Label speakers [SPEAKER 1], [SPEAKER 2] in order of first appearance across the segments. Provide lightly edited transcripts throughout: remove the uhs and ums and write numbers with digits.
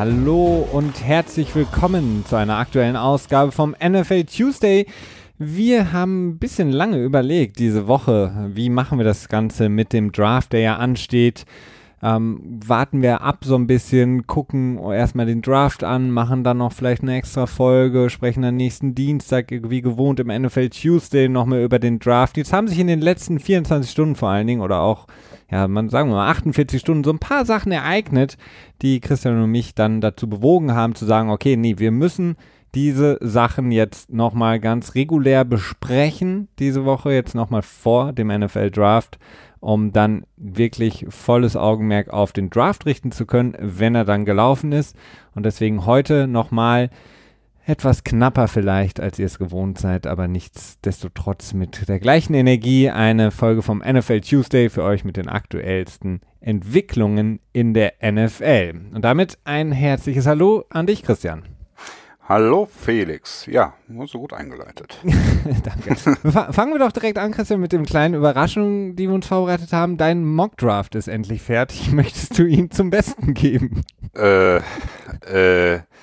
[SPEAKER 1] Hallo und herzlich willkommen zu einer aktuellen Ausgabe vom NFL Tuesday. Wir haben ein bisschen lange überlegt diese Woche, wie machen wir das Ganze mit dem Draft, der ja ansteht. Warten wir ab so ein bisschen, gucken erstmal den Draft an, machen dann noch vielleicht eine extra Folge, sprechen dann nächsten Dienstag wie gewohnt im NFL Tuesday nochmal über den Draft. Jetzt haben sich in den letzten 24 Stunden vor allen Dingen oder auch, ja, sagen wir mal 48 Stunden so ein paar Sachen ereignet, die Christian und mich dann dazu bewogen haben zu sagen, okay, nee, wir müssen diese Sachen jetzt nochmal ganz regulär besprechen, diese Woche jetzt nochmal vor dem NFL Draft, um dann wirklich volles Augenmerk auf den Draft richten zu können, wenn er dann gelaufen ist. Und deswegen heute nochmal etwas knapper vielleicht, als ihr es gewohnt seid, aber nichtsdestotrotz mit der gleichen Energie eine Folge vom NFL Tuesday für euch mit den aktuellsten Entwicklungen in der NFL. Und damit ein herzliches Hallo an dich, Christian.
[SPEAKER 2] Hallo Felix, ja, so gut eingeleitet.
[SPEAKER 1] Danke. Fangen wir doch direkt an, Christian, mit dem kleinen Überraschung, die wir uns vorbereitet haben. Dein Mockdraft ist endlich fertig. Möchtest du ihn zum Besten geben?
[SPEAKER 2] Kyler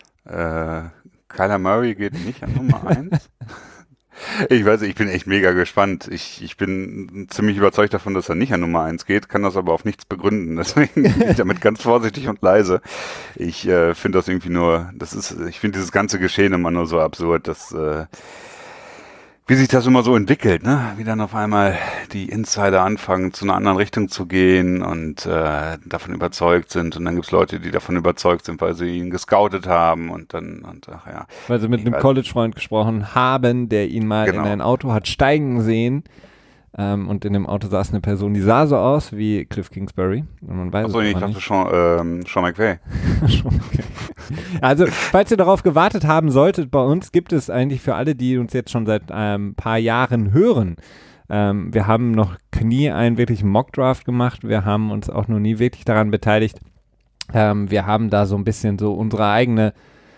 [SPEAKER 2] Murray geht nicht an Nummer 1. Ich weiß, ich bin echt mega gespannt. Ich bin ziemlich überzeugt davon, dass er nicht an Nummer 1 geht, kann das aber auf nichts begründen. Deswegen bin ich damit ganz vorsichtig und leise. Ich finde das irgendwie nur, ich finde dieses ganze Geschehen immer nur so absurd, dass wie sich das immer so entwickelt, ne? Wie dann auf einmal die Insider anfangen, zu einer anderen Richtung zu gehen und davon überzeugt sind. Und dann gibt's Leute, die davon überzeugt sind, weil sie ihn gescoutet haben und ach ja.
[SPEAKER 1] Weil sie mit einem College-Freund gesprochen haben, der ihn mal in ein Auto hat steigen sehen. Und in dem Auto saß eine Person, die sah so aus wie Cliff Kingsbury. Und man weiß
[SPEAKER 2] ich dachte Sean McVay.
[SPEAKER 1] Also, falls ihr darauf gewartet haben solltet, bei uns gibt es eigentlich für alle, die uns jetzt schon seit ein paar Jahren hören, wir haben noch nie einen wirklichen Mockdraft gemacht. Wir haben uns auch noch nie wirklich daran beteiligt. Wir haben da so ein bisschen so unsere eigene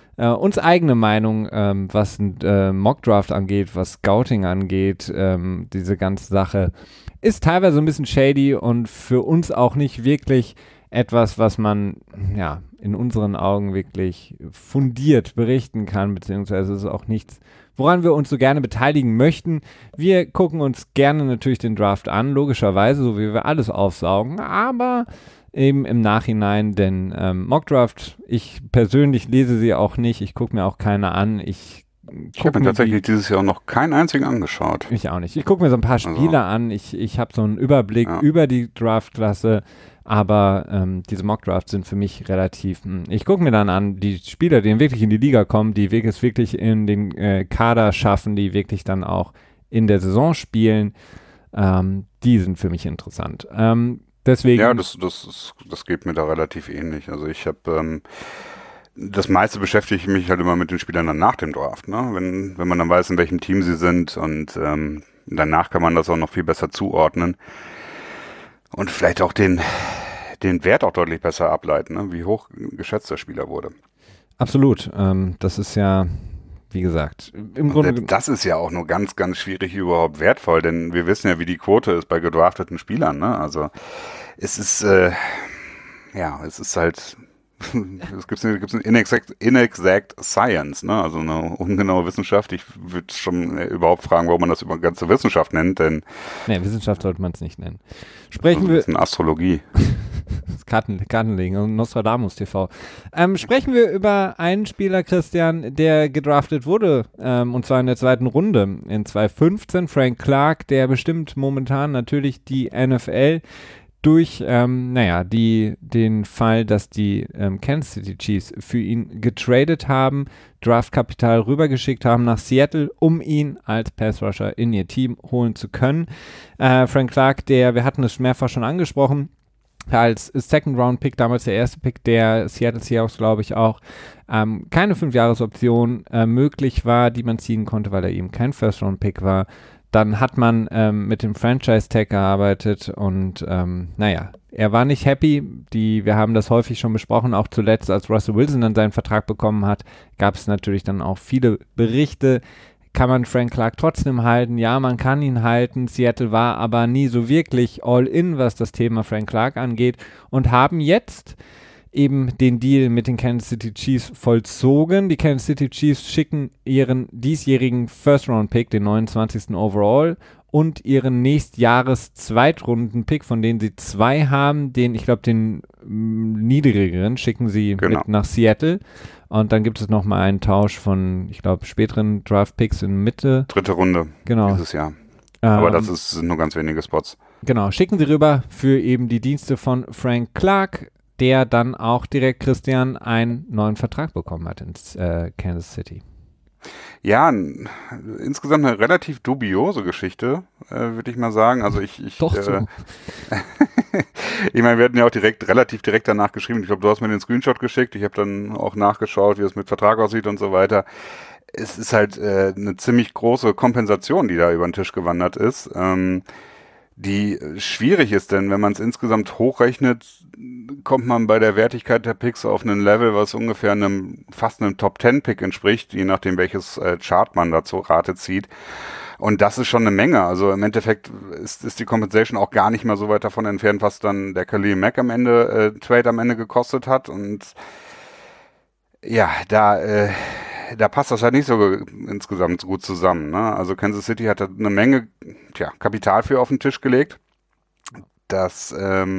[SPEAKER 1] Meinung, was ein Mockdraft angeht, was Scouting angeht, diese ganze Sache ist teilweise ein bisschen shady und für uns auch nicht wirklich etwas, was man ja in unseren Augen wirklich fundiert berichten kann, beziehungsweise ist auch nichts, woran wir uns so gerne beteiligen möchten. Wir gucken uns gerne natürlich den Draft an, logischerweise, so wie wir alles aufsaugen, aber eben im Nachhinein, denn Mockdraft, ich persönlich lese sie auch nicht, ich gucke mir auch keine an, ich
[SPEAKER 2] habe mir tatsächlich dieses Jahr noch keinen einzigen angeschaut.
[SPEAKER 1] Ich auch nicht. Ich gucke mir so ein paar Spieler an, ich habe so einen Überblick über die Draftklasse, aber diese Mockdrafts sind für mich relativ, ich gucke mir dann an, die Spieler, die wirklich in die Liga kommen, die wirklich in den Kader schaffen, die wirklich dann auch in der Saison spielen, die sind für mich interessant. Deswegen.
[SPEAKER 2] Ja, das geht mir da relativ ähnlich. Also ich habe das meiste beschäftige ich mich halt immer mit den Spielern dann nach dem Draft, ne? Wenn man dann weiß, in welchem Team sie sind und danach kann man das auch noch viel besser zuordnen und vielleicht auch den Wert auch deutlich besser ableiten, ne? Wie hoch geschätzt der Spieler wurde.
[SPEAKER 1] Absolut. Das ist ja, wie gesagt, im Grunde.
[SPEAKER 2] Das ist ja auch nur ganz, ganz schwierig überhaupt wertvoll, denn wir wissen ja, wie die Quote ist bei gedrafteten Spielern, ne? Also es ist halt es gibt eine inexact Science, ne? Also eine ungenaue Wissenschaft. Ich würde schon überhaupt fragen, warum man das über ganze Wissenschaft nennt, denn
[SPEAKER 1] nee, Wissenschaft sollte man es nicht nennen. Sprechen wir.
[SPEAKER 2] Das ist eine Astrologie.
[SPEAKER 1] Kartenlegen, Nostradamus TV. Sprechen wir über einen Spieler, Christian, der gedraftet wurde, und zwar in der zweiten Runde in 2015, Frank Clark, der bestimmt momentan natürlich die NFL durch, den Fall, dass die Kansas City Chiefs für ihn getradet haben, Draftkapital rübergeschickt haben nach Seattle, um ihn als Passrusher in ihr Team holen zu können. Frank Clark, wir hatten es mehrfach schon angesprochen, als Second-Round-Pick, damals der erste Pick der Seattle Seahawks, glaube ich auch, keine 5-Jahres-Option möglich war, die man ziehen konnte, weil er eben kein First-Round-Pick war. Dann hat man mit dem Franchise-Tag gearbeitet und er war nicht happy. Wir haben das häufig schon besprochen, auch zuletzt, als Russell Wilson dann seinen Vertrag bekommen hat, gab es natürlich dann auch viele Berichte. Kann man Frank Clark trotzdem halten? Ja, man kann ihn halten. Seattle war aber nie so wirklich all in, was das Thema Frank Clark angeht und haben jetzt eben den Deal mit den Kansas City Chiefs vollzogen. Die Kansas City Chiefs schicken ihren diesjährigen First-Round-Pick, den 29. Overall, und ihren Nächstjahres-Zweitrunden-Pick, von denen sie 2 haben, den niedrigeren, schicken sie mit nach Seattle. Und dann gibt es nochmal einen Tausch von, ich glaube, späteren Draft-Picks in Mitte.
[SPEAKER 2] 3. Runde dieses Jahr. Aber das sind nur ganz wenige Spots.
[SPEAKER 1] Genau, schicken sie rüber für eben die Dienste von Frank Clark, der dann auch direkt, Christian, einen neuen Vertrag bekommen hat in Kansas City.
[SPEAKER 2] Ja, insgesamt eine relativ dubiose Geschichte, würde ich mal sagen. Also
[SPEAKER 1] Doch so.
[SPEAKER 2] Ich meine, wir hatten ja auch relativ direkt danach geschrieben. Ich glaube, du hast mir den Screenshot geschickt. Ich habe dann auch nachgeschaut, wie es mit Vertrag aussieht und so weiter. Es ist halt eine ziemlich große Kompensation, die da über den Tisch gewandert ist, die schwierig ist, denn wenn man es insgesamt hochrechnet, kommt man bei der Wertigkeit der Picks auf ein Level, was ungefähr fast einem Top-10-Pick entspricht, je nachdem welches Chart man dazu Rate zieht. Und das ist schon eine Menge. Also im Endeffekt ist die Compensation auch gar nicht mal so weit davon entfernt, was dann der Khalil Mack Trade am Ende gekostet hat. Und ja, da passt das halt nicht so insgesamt gut zusammen. Ne? Also Kansas City hat da eine Menge Kapital für auf den Tisch gelegt, das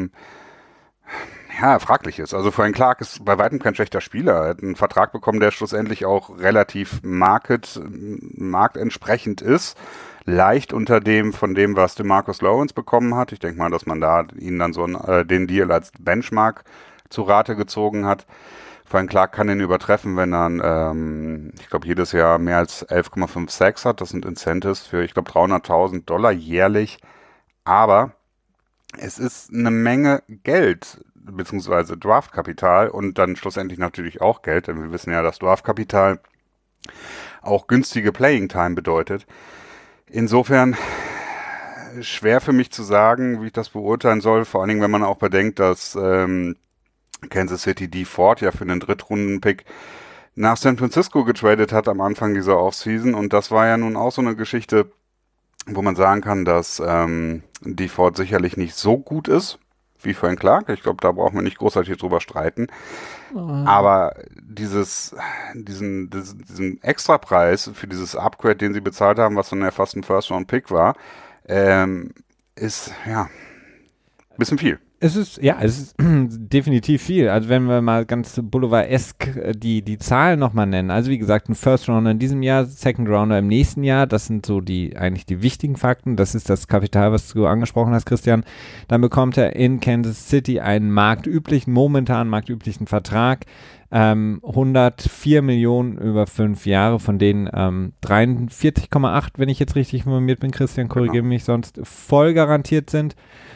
[SPEAKER 2] fraglich ist. Also Frank Clark ist bei weitem kein schlechter Spieler. Er hat einen Vertrag bekommen, der schlussendlich auch relativ marktentsprechend ist. Leicht unter dem, was DeMarcus Lawrence bekommen hat. Ich denke mal, dass man da ihn dann den Deal als Benchmark zu Rate gezogen hat. Frank Clark kann ihn übertreffen, wenn er, ich glaube, jedes Jahr mehr als 11,5 Sacks hat. Das sind Incentives für, ich glaube, $300.000 jährlich. Aber es ist eine Menge Geld, beziehungsweise Draftkapital und dann schlussendlich natürlich auch Geld, denn wir wissen ja, dass Draftkapital auch günstige Playing Time bedeutet. Insofern schwer für mich zu sagen, wie ich das beurteilen soll, vor allen Dingen, wenn man auch bedenkt, dass Kansas City Dee Ford ja für einen Drittrunden-Pick nach San Francisco getradet hat am Anfang dieser Offseason und das war ja nun auch so eine Geschichte, wo man sagen kann, dass Dee Ford sicherlich nicht so gut ist wie Frank Clark. Ich glaube, da brauchen wir nicht großartig drüber streiten. Aber diesen Extrapreis für dieses Upgrade, den sie bezahlt haben, was dann ja fast ein First-Round-Pick war, ist ja ein bisschen viel.
[SPEAKER 1] Es ist definitiv viel. Also wenn wir mal ganz Boulevard-esk die Zahlen nochmal nennen. Also wie gesagt, ein First Rounder in diesem Jahr, Second Rounder im nächsten Jahr. Das sind so eigentlich die wichtigen Fakten. Das ist das Kapital, was du angesprochen hast, Christian. Dann bekommt er in Kansas City einen momentan marktüblichen Vertrag. 104 Millionen über 5 Jahre, von denen 43,8, wenn ich jetzt richtig informiert bin, Christian, korrigiere mich, sonst voll garantiert sind.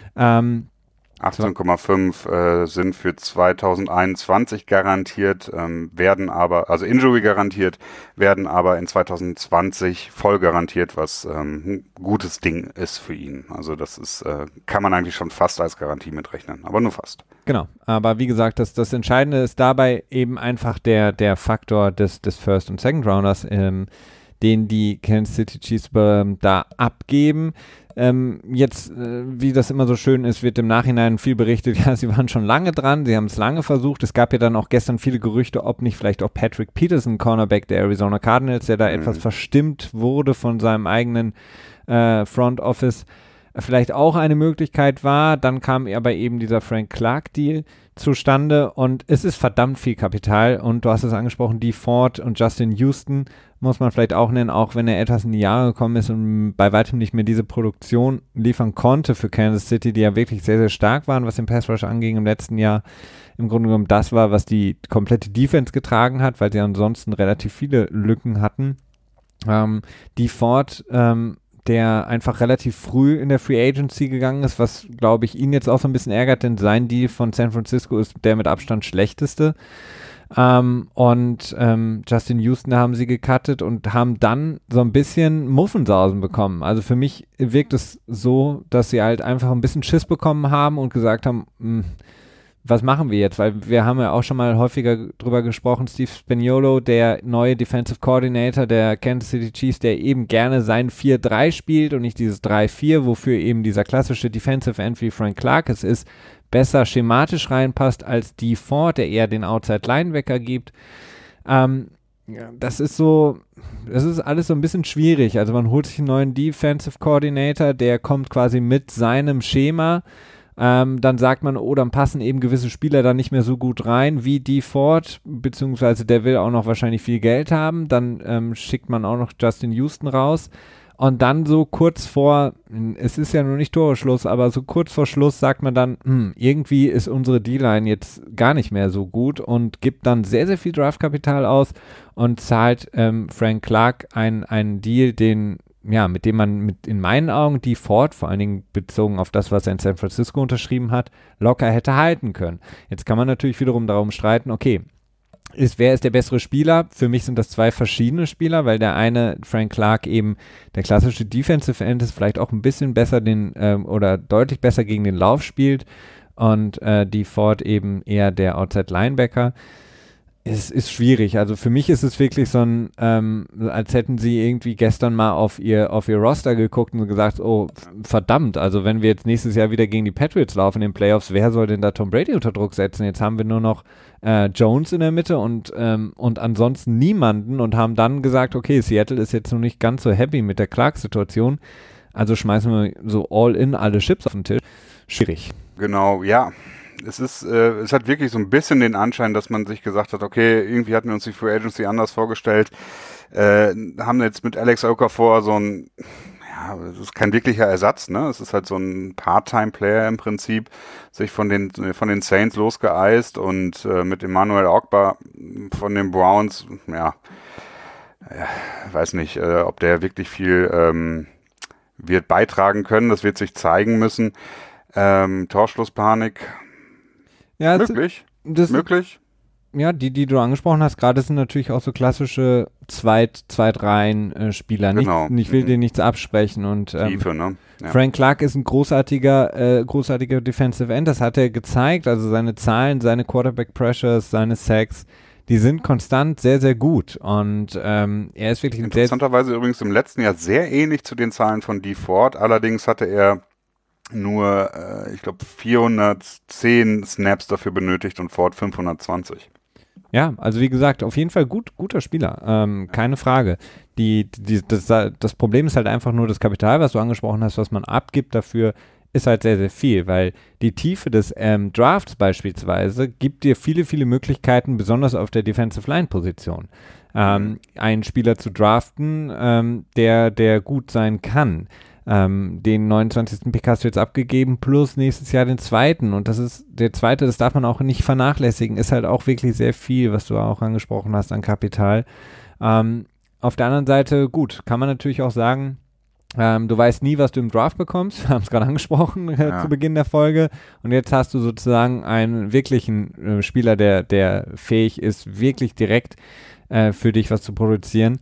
[SPEAKER 2] 18,5 sind für 2021 garantiert, werden aber, also Injury garantiert, werden aber in 2020 voll garantiert, was ein gutes Ding ist für ihn. Also das ist, kann man eigentlich schon fast als Garantie mitrechnen, aber nur fast.
[SPEAKER 1] Genau, aber wie gesagt, das Entscheidende ist dabei eben einfach der Faktor des First- und Second-Rounders, den die Kansas City Chiefs da abgeben. Wie das immer so schön ist, wird im Nachhinein viel berichtet, ja, sie waren schon lange dran, sie haben es lange versucht. Es gab ja dann auch gestern viele Gerüchte, ob nicht vielleicht auch Patrick Peterson, Cornerback der Arizona Cardinals, der da etwas verstimmt wurde von seinem eigenen Front Office, vielleicht auch eine Möglichkeit war. Dann kam aber eben dieser Frank Clark-Deal zustande und es ist verdammt viel Kapital und du hast es angesprochen, Dee Ford und Justin Houston muss man vielleicht auch nennen, auch wenn er etwas in die Jahre gekommen ist und bei weitem nicht mehr diese Produktion liefern konnte für Kansas City, die ja wirklich sehr, sehr stark waren, was den Pass Rush anging im letzten Jahr. Im Grunde genommen das war, was die komplette Defense getragen hat, weil sie ansonsten relativ viele Lücken hatten. Dee Ford, der einfach relativ früh in der Free Agency gegangen ist, was, glaube ich, ihn jetzt auch so ein bisschen ärgert, denn sein Deal von San Francisco ist der mit Abstand schlechteste. Justin Houston haben sie gecuttet und haben dann so ein bisschen Muffensausen bekommen. Also für mich wirkt es so, dass sie halt einfach ein bisschen Schiss bekommen haben und gesagt haben, was machen wir jetzt? Weil wir haben ja auch schon mal häufiger drüber gesprochen, Steve Spagnuolo, der neue Defensive Coordinator der Kansas City Chiefs, der eben gerne sein 4-3 spielt und nicht dieses 3-4, wofür eben dieser klassische Defensive End wie Frank Clark es ist, besser schematisch reinpasst als Dee Ford, der eher den Outside Linebacker gibt. Das ist alles so ein bisschen schwierig. Also man holt sich einen neuen Defensive Coordinator, der kommt quasi mit seinem Schema. Dann sagt man, dann passen eben gewisse Spieler da nicht mehr so gut rein wie Dee Ford, beziehungsweise der will auch noch wahrscheinlich viel Geld haben. Dann schickt man auch noch Justin Houston raus. Und dann so kurz vor, es ist ja noch nicht Toreschluss, aber so kurz vor Schluss sagt man dann, irgendwie ist unsere D-Line jetzt gar nicht mehr so gut und gibt dann sehr, sehr viel Draftkapital aus und zahlt Frank Clark einen Deal, mit dem man in meinen Augen Dee Ford, vor allen Dingen bezogen auf das, was er in San Francisco unterschrieben hat, locker hätte halten können. Jetzt kann man natürlich wiederum darum streiten, okay, wer ist der bessere Spieler? Für mich sind das zwei verschiedene Spieler, weil der eine, Frank Clark, eben der klassische Defensive End ist, vielleicht auch ein bisschen besser oder deutlich besser gegen den Lauf spielt und Dee Ford eben eher der Outside Linebacker. Es ist schwierig. Also für mich ist es wirklich so als hätten sie irgendwie gestern mal auf ihr Roster geguckt und gesagt, oh, verdammt, also wenn wir jetzt nächstes Jahr wieder gegen die Patriots laufen in den Playoffs, wer soll denn da Tom Brady unter Druck setzen? Jetzt haben wir nur noch Jones in der Mitte und ansonsten niemanden und haben dann gesagt, okay, Seattle ist jetzt noch nicht ganz so happy mit der Clark-Situation, also schmeißen wir so all in alle Chips auf den Tisch. Schwierig.
[SPEAKER 2] Genau, ja. Es hat wirklich so ein bisschen den Anschein, dass man sich gesagt hat, okay, irgendwie hatten wir uns die Free Agency anders vorgestellt, haben jetzt mit Alex Okafor es ist kein wirklicher Ersatz, ne? Es ist halt so ein Part-Time-Player im Prinzip, sich von den Saints losgeeist und mit Emmanuel Ogbah von den Browns, weiß nicht, ob der wirklich viel wird beitragen können, das wird sich zeigen müssen. Torschlusspanik.
[SPEAKER 1] Ja,
[SPEAKER 2] möglich.
[SPEAKER 1] Ja, die du angesprochen hast, gerade sind natürlich auch so klassische Zweitreihen-Spieler.
[SPEAKER 2] Genau.
[SPEAKER 1] Ich will dir nichts absprechen. Und
[SPEAKER 2] Tiefe, ne? Ja.
[SPEAKER 1] Frank Clark ist ein großartiger Defensive End. Das hat er gezeigt. Also seine Zahlen, seine Quarterback Pressures, seine Sacks, die sind konstant sehr, sehr gut. Und er ist wirklich
[SPEAKER 2] interessanterweise übrigens im letzten Jahr sehr ähnlich zu den Zahlen von Dee Ford. Allerdings hatte er nur, ich glaube, 410 Snaps dafür benötigt und Ford 520.
[SPEAKER 1] Ja, also wie gesagt, auf jeden Fall guter Spieler, keine Frage. Das Problem ist halt einfach nur das Kapital, was du angesprochen hast, was man abgibt dafür, ist halt sehr, sehr viel, weil die Tiefe des Drafts beispielsweise gibt dir viele, viele Möglichkeiten, besonders auf der Defensive Line Position, einen Spieler zu draften, der gut sein kann. Den 29. Pick hast du jetzt abgegeben, plus nächstes Jahr den zweiten. Und das ist der zweite, das darf man auch nicht vernachlässigen, ist halt auch wirklich sehr viel, was du auch angesprochen hast an Kapital. Auf der anderen Seite, gut, kann man natürlich auch sagen, du weißt nie, was du im Draft bekommst. Wir haben es gerade angesprochen zu Beginn der Folge. Und jetzt hast du sozusagen einen wirklichen Spieler, der fähig ist, wirklich direkt für dich was zu produzieren.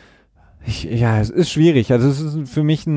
[SPEAKER 1] Es ist schwierig. Also es ist für mich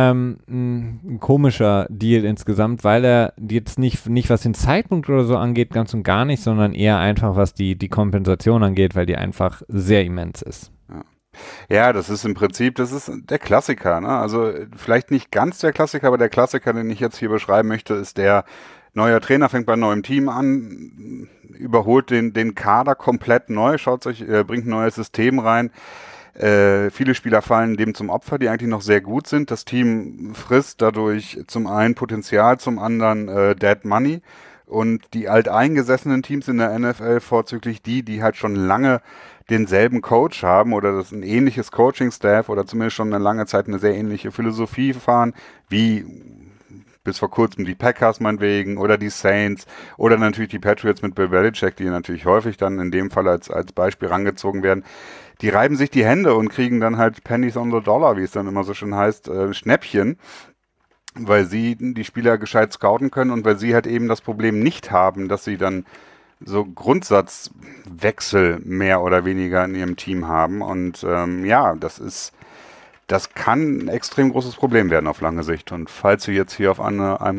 [SPEAKER 1] ein komischer Deal insgesamt, weil er jetzt nicht was den Zeitpunkt oder so angeht, ganz und gar nicht, sondern eher einfach, was die Kompensation angeht, weil die einfach sehr immens ist.
[SPEAKER 2] Ja, das ist im Prinzip, das ist der Klassiker, ne? Also vielleicht nicht ganz der Klassiker, aber der Klassiker, den ich jetzt hier beschreiben möchte, ist der neuer Trainer fängt bei einem neuen Team an, überholt den Kader komplett neu, bringt ein neues System rein. Viele Spieler fallen dem zum Opfer, die eigentlich noch sehr gut sind. Das Team frisst dadurch zum einen Potenzial, zum anderen Dead Money. Und die alteingesessenen Teams in der NFL, vorzüglich die halt schon lange denselben Coach haben oder das ein ähnliches Coaching-Staff oder zumindest schon eine lange Zeit eine sehr ähnliche Philosophie fahren, wie bis vor kurzem die Packers meinetwegen oder die Saints oder natürlich die Patriots mit Bill Belichick, die natürlich häufig dann in dem Fall als Beispiel rangezogen werden. Die reiben sich die Hände und kriegen dann halt Pennies on the Dollar, wie es dann immer so schön heißt, Schnäppchen, weil sie die Spieler gescheit scouten können und weil sie halt eben das Problem nicht haben, dass sie dann so Grundsatzwechsel mehr oder weniger in ihrem Team haben. Und das kann ein extrem großes Problem werden auf lange Sicht. Und falls du jetzt hier auf einmal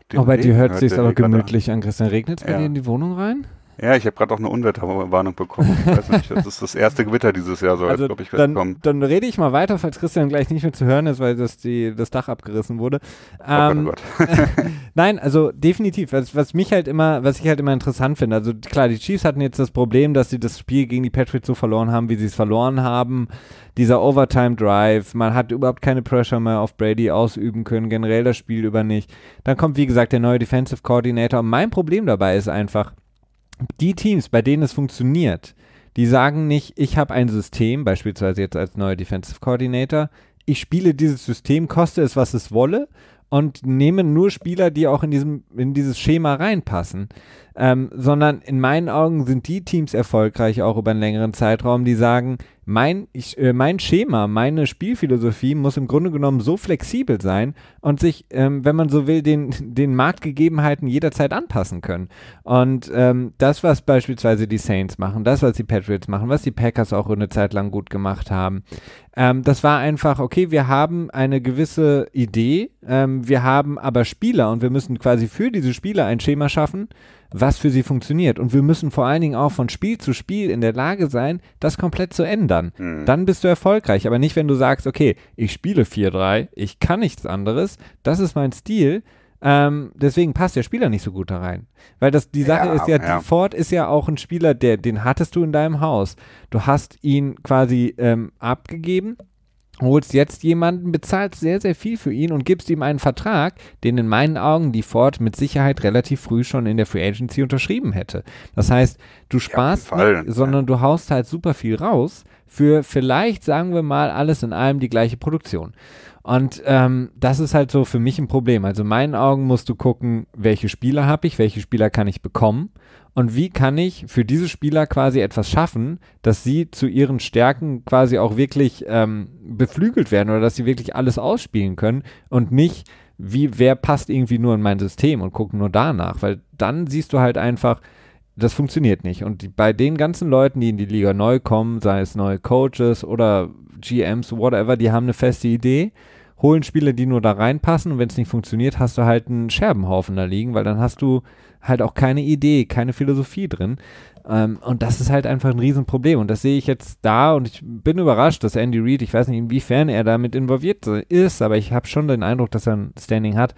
[SPEAKER 1] Bei dir hört es sich aber gemütlich an, Christian. Regnet es bei dir in die Wohnung rein?
[SPEAKER 2] Ja, ich habe gerade auch eine Unwetterwarnung bekommen. Ich weiß nicht, das ist das erste Gewitter dieses Jahr, soll
[SPEAKER 1] also
[SPEAKER 2] glaube ich, kommen.
[SPEAKER 1] Dann rede ich mal weiter, falls Christian gleich nicht mehr zu hören ist, weil das Dach abgerissen wurde.
[SPEAKER 2] Oh Gott.
[SPEAKER 1] Nein, also definitiv. Was ich halt immer interessant finde, also klar, die Chiefs hatten jetzt das Problem, dass sie das Spiel gegen die Patriots so verloren haben, wie sie es verloren haben. Dieser Overtime-Drive, man hat überhaupt keine Pressure mehr auf Brady ausüben können, generell das Spiel über nicht. Dann kommt, wie gesagt, der neue Defensive Coordinator. Und mein Problem dabei ist einfach, die Teams, bei denen es funktioniert, die sagen nicht, ich habe ein System, beispielsweise jetzt als neuer Defensive Coordinator, ich spiele dieses System, koste es, was es wolle, und nehme nur Spieler, die auch in dieses Schema reinpassen. Sondern in meinen Augen sind die Teams erfolgreich, auch über einen längeren Zeitraum, die sagen, mein Schema, meine Spielphilosophie muss im Grunde genommen so flexibel sein und sich, wenn man so will, den Marktgegebenheiten jederzeit anpassen können. Und das, was beispielsweise die Saints machen, das, was die Patriots machen, was die Packers auch eine Zeit lang gut gemacht haben, das war einfach, okay, wir haben eine gewisse Idee, wir haben aber Spieler und wir müssen quasi für diese Spieler ein Schema schaffen, was für sie funktioniert. Und wir müssen vor allen Dingen auch von Spiel zu Spiel in der Lage sein, das komplett zu ändern. Dann bist du erfolgreich, aber nicht, wenn du sagst, okay, ich spiele 4-3, ich kann nichts anderes, das ist mein Stil, deswegen passt der Spieler nicht so gut da rein. Weil die Sache ist ja, Ford ist ja auch ein Spieler, den hattest du in deinem Haus. Du hast ihn quasi abgegeben, holst jetzt jemanden, bezahlst sehr, sehr viel für ihn und gibst ihm einen Vertrag, den in meinen Augen die Ford mit Sicherheit relativ früh schon in der Free Agency unterschrieben hätte. Das heißt, du sparst nicht, sondern du haust halt super viel raus für vielleicht, sagen wir mal, alles in allem die gleiche Produktion. Und das ist halt so für mich ein Problem. Also in meinen Augen musst du gucken, welche Spieler habe ich, welche Spieler kann ich bekommen und wie kann ich für diese Spieler quasi etwas schaffen, dass sie zu ihren Stärken quasi auch wirklich beflügelt werden oder dass sie wirklich alles ausspielen können und nicht, wer passt irgendwie nur in mein System und gucken nur danach, weil dann siehst du halt einfach, das funktioniert nicht. Und bei den ganzen Leuten, die in die Liga neu kommen, sei es neue Coaches oder GMs, whatever, die haben eine feste Idee, holen Spieler, die nur da reinpassen und wenn es nicht funktioniert, hast du halt einen Scherbenhaufen da liegen, weil dann hast du halt auch keine Idee, keine Philosophie drin. Und das ist halt einfach ein Riesenproblem. Und das sehe ich jetzt da und ich bin überrascht, dass Andy Reid, ich weiß nicht, inwiefern er damit involviert ist, aber ich habe schon den Eindruck, dass er ein Standing hat,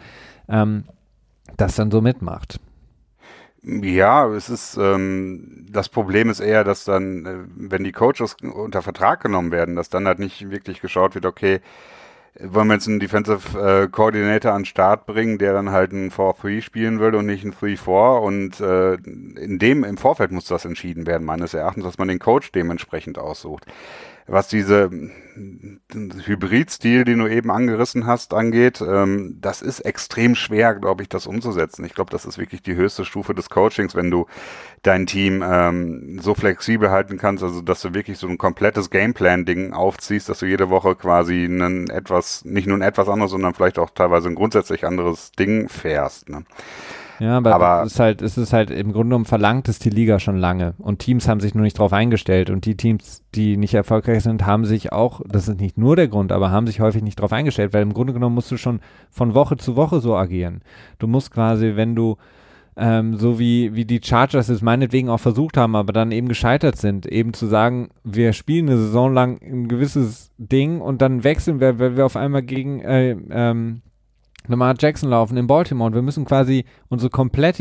[SPEAKER 1] das dann so mitmacht.
[SPEAKER 2] Ja, es ist, das Problem ist eher, dass dann, wenn die Coaches unter Vertrag genommen werden, dass dann halt nicht wirklich geschaut wird, okay, wollen wir jetzt einen Defensive Coordinator an den Start bringen, der dann halt ein 4-3 spielen will und nicht ein 3-4 und im Vorfeld muss das entschieden werden, meines Erachtens, dass man den Coach dementsprechend aussucht. Was diese Hybrid-Stil, den du eben angerissen hast, angeht, das ist extrem schwer, glaube ich, das umzusetzen. Ich glaube, das ist wirklich die höchste Stufe des Coachings, wenn du dein Team so flexibel halten kannst, also dass du wirklich so ein komplettes Gameplan-Ding aufziehst, dass du jede Woche quasi nicht nur ein etwas anderes, sondern vielleicht auch teilweise ein grundsätzlich anderes Ding fährst, ne?
[SPEAKER 1] Ja, aber es ist halt im Grunde genommen verlangt es die Liga schon lange und Teams haben sich nur nicht drauf eingestellt und die Teams, die nicht erfolgreich sind, haben sich auch, das ist nicht nur der Grund, aber haben sich häufig nicht drauf eingestellt, weil im Grunde genommen musst du schon von Woche zu Woche so agieren. Du musst quasi, wenn du so wie die Chargers es meinetwegen auch versucht haben, aber dann eben gescheitert sind, eben zu sagen, wir spielen eine Saison lang ein gewisses Ding und dann wechseln wir, weil wir auf einmal gegen Lamar Jackson laufen in Baltimore und wir müssen quasi unsere komplette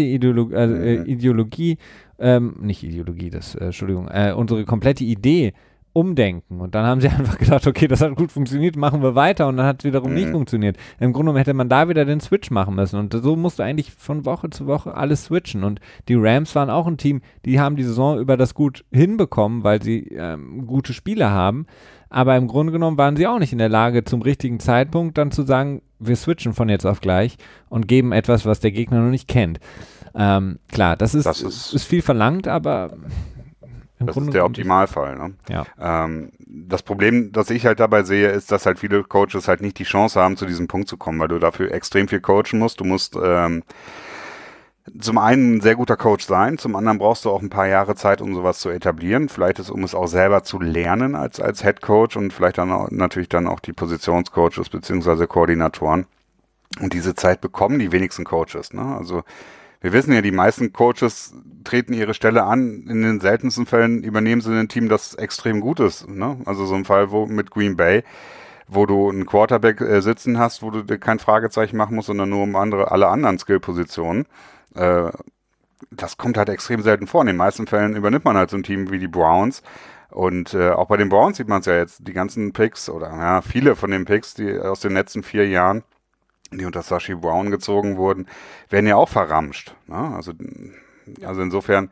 [SPEAKER 1] unsere komplette Idee umdenken. Und dann haben sie einfach gedacht, okay, das hat gut funktioniert, machen wir weiter und dann hat es wiederum nicht funktioniert. Im Grunde genommen hätte man da wieder den Switch machen müssen und so musst du eigentlich von Woche zu Woche alles switchen und die Rams waren auch ein Team, die haben die Saison über das gut hinbekommen, weil sie gute Spieler haben, aber im Grunde genommen waren sie auch nicht in der Lage, zum richtigen Zeitpunkt dann zu sagen, wir switchen von jetzt auf gleich und geben etwas, was der Gegner noch nicht kennt. Klar, das ist viel verlangt, aber
[SPEAKER 2] das ist der Optimalfall, ne?
[SPEAKER 1] Ja.
[SPEAKER 2] Das Problem, das ich halt dabei sehe, ist, dass halt viele Coaches halt nicht die Chance haben, zu diesem Punkt zu kommen, weil du dafür extrem viel coachen musst. Du musst zum einen ein sehr guter Coach sein, zum anderen brauchst du auch ein paar Jahre Zeit, um sowas zu etablieren. Vielleicht um es auch selber zu lernen als Head Coach und vielleicht dann auch, natürlich dann auch die Positionscoaches beziehungsweise Koordinatoren. Und diese Zeit bekommen die wenigsten Coaches, ne? Also wir wissen ja, die meisten Coaches treten ihre Stelle an. In den seltensten Fällen übernehmen sie ein Team, das extrem gut ist, ne? Also so ein Fall mit Green Bay, wo du einen Quarterback sitzen hast, wo du dir kein Fragezeichen machen musst, sondern nur um alle anderen Skill-Positionen. Das kommt halt extrem selten vor. In den meisten Fällen übernimmt man halt so ein Team wie die Browns. Und auch bei den Browns sieht man es ja jetzt, die ganzen Picks oder ja, viele von den Picks, die aus den letzten 4 Jahren, die unter Sashi Brown gezogen wurden, werden ja auch verramscht. Ne? Also insofern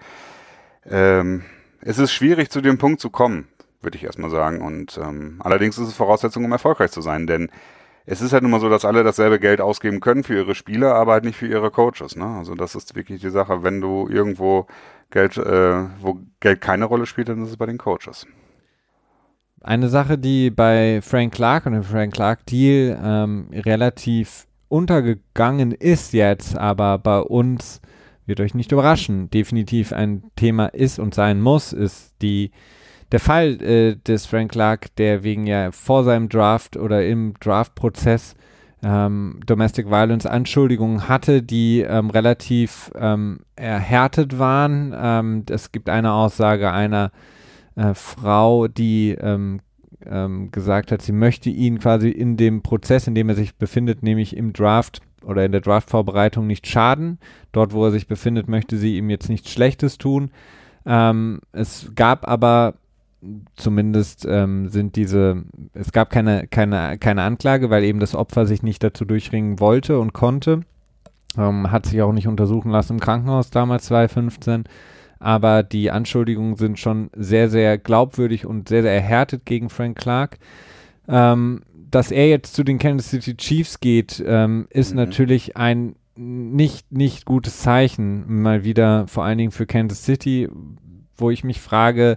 [SPEAKER 2] es ist schwierig, zu dem Punkt zu kommen, würde ich erstmal sagen. Und allerdings ist es Voraussetzung, um erfolgreich zu sein. Denn es ist halt nun mal so, dass alle dasselbe Geld ausgeben können für ihre Spieler, aber halt nicht für ihre Coaches. Ne? Also das ist wirklich die Sache, wenn du irgendwo wo Geld keine Rolle spielt, dann ist es bei den Coaches.
[SPEAKER 1] Eine Sache, die bei Frank Clark und dem Frank Clark Deal relativ untergegangen ist jetzt, aber bei uns wird euch nicht überraschen, definitiv ein Thema ist und sein muss, ist der Fall des Frank Clark, der wegen ja vor seinem Draft oder im Draftprozess Domestic Violence Anschuldigungen hatte, die relativ erhärtet waren. Es gibt eine Aussage einer Frau, die gesagt hat, sie möchte ihn quasi in dem Prozess, in dem er sich befindet, nämlich im Draft oder in der Draftvorbereitung nicht schaden. Dort, wo er sich befindet, möchte sie ihm jetzt nichts Schlechtes tun. Es gab aber zumindest es gab keine Anklage, weil eben das Opfer sich nicht dazu durchringen wollte und konnte. Hat sich auch nicht untersuchen lassen im Krankenhaus damals 2015. Aber die Anschuldigungen sind schon sehr, sehr glaubwürdig und sehr, sehr erhärtet gegen Frank Clark. Dass er jetzt zu den Kansas City Chiefs geht, ist natürlich ein nicht gutes Zeichen, mal wieder vor allen Dingen für Kansas City, wo ich mich frage,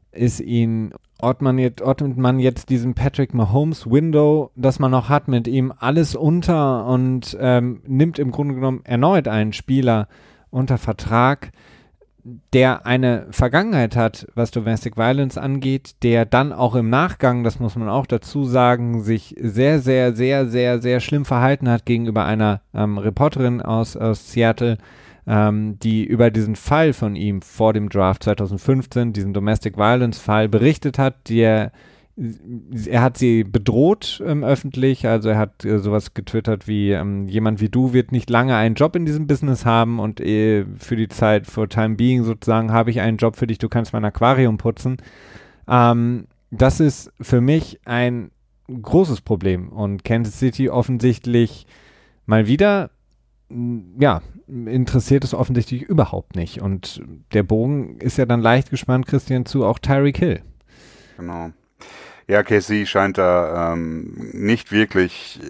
[SPEAKER 1] ordnet man jetzt diesen Patrick Mahomes Window, das man noch hat, mit ihm alles unter und nimmt im Grunde genommen erneut einen Spieler unter Vertrag, der eine Vergangenheit hat, was Domestic Violence angeht, der dann auch im Nachgang, das muss man auch dazu sagen, sich sehr, sehr, sehr, sehr, sehr schlimm verhalten hat gegenüber einer Reporterin aus Seattle, die über diesen Fall von ihm vor dem Draft 2015, diesen Domestic Violence Fall berichtet hat, er hat sie bedroht öffentlich, also er hat sowas getwittert wie, jemand wie du wird nicht lange einen Job in diesem Business haben und für die Zeit, for time being sozusagen, habe ich einen Job für dich, du kannst mein Aquarium putzen. Das ist für mich ein großes Problem und Kansas City offensichtlich mal wieder, interessiert es offensichtlich überhaupt nicht und der Bogen ist ja dann leicht gespannt, Christian, zu auch Tyreek Hill.
[SPEAKER 2] Genau. Ja, KC scheint da nicht wirklich,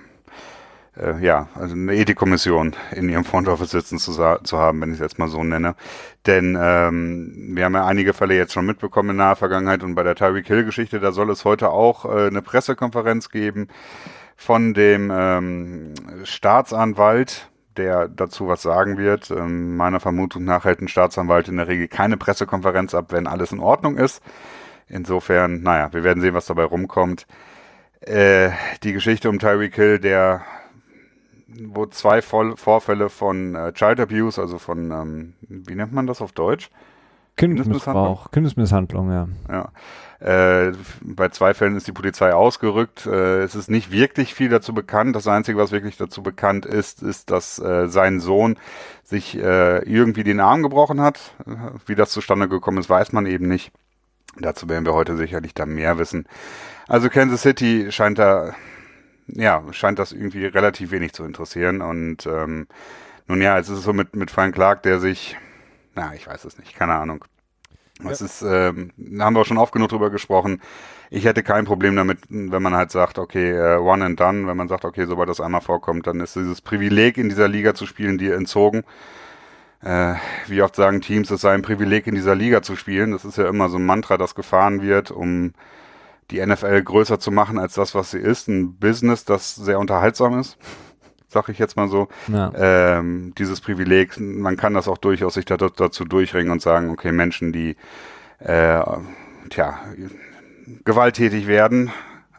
[SPEAKER 2] also eine Ethikkommission in ihrem Front Office sitzen zu haben, wenn ich es jetzt mal so nenne. Denn wir haben ja einige Fälle jetzt schon mitbekommen in naher Vergangenheit und bei der Tyreek Hill-Geschichte, da soll es heute auch eine Pressekonferenz geben von dem Staatsanwalt, der dazu was sagen wird. Meiner Vermutung nach hält ein Staatsanwalt in der Regel keine Pressekonferenz ab, wenn alles in Ordnung ist. Insofern, wir werden sehen, was dabei rumkommt. Die Geschichte um Tyreek Hill, wo 2 Vorfälle von Child Abuse, also von, wie nennt man das auf Deutsch?
[SPEAKER 1] Kindesmisshandlung, ja.
[SPEAKER 2] Bei 2 Fällen ist die Polizei ausgerückt. Es ist nicht wirklich viel dazu bekannt. Das Einzige, was wirklich dazu bekannt ist, dass sein Sohn sich irgendwie den Arm gebrochen hat. Wie das zustande gekommen ist, weiß man eben nicht. Dazu werden wir heute sicherlich da mehr wissen. Also Kansas City scheint das irgendwie relativ wenig zu interessieren. Und es ist so mit Frank Clark, der sich, ich weiß es nicht, keine Ahnung. Ja. Es ist, da haben wir auch schon oft genug drüber gesprochen. Ich hätte kein Problem damit, wenn man halt sagt, okay, one and done, wenn man sagt, okay, sobald das einmal vorkommt, dann ist dieses Privileg in dieser Liga zu spielen dir entzogen. Wie oft sagen Teams, es sei ein Privileg in dieser Liga zu spielen. Das ist ja immer so ein Mantra, das gefahren wird, um die NFL größer zu machen als das, was sie ist. Ein Business, das sehr unterhaltsam ist, sag ich jetzt mal so. Ja. Dieses Privileg, man kann das auch durchaus sich dazu durchringen und sagen, okay, Menschen, die gewalttätig werden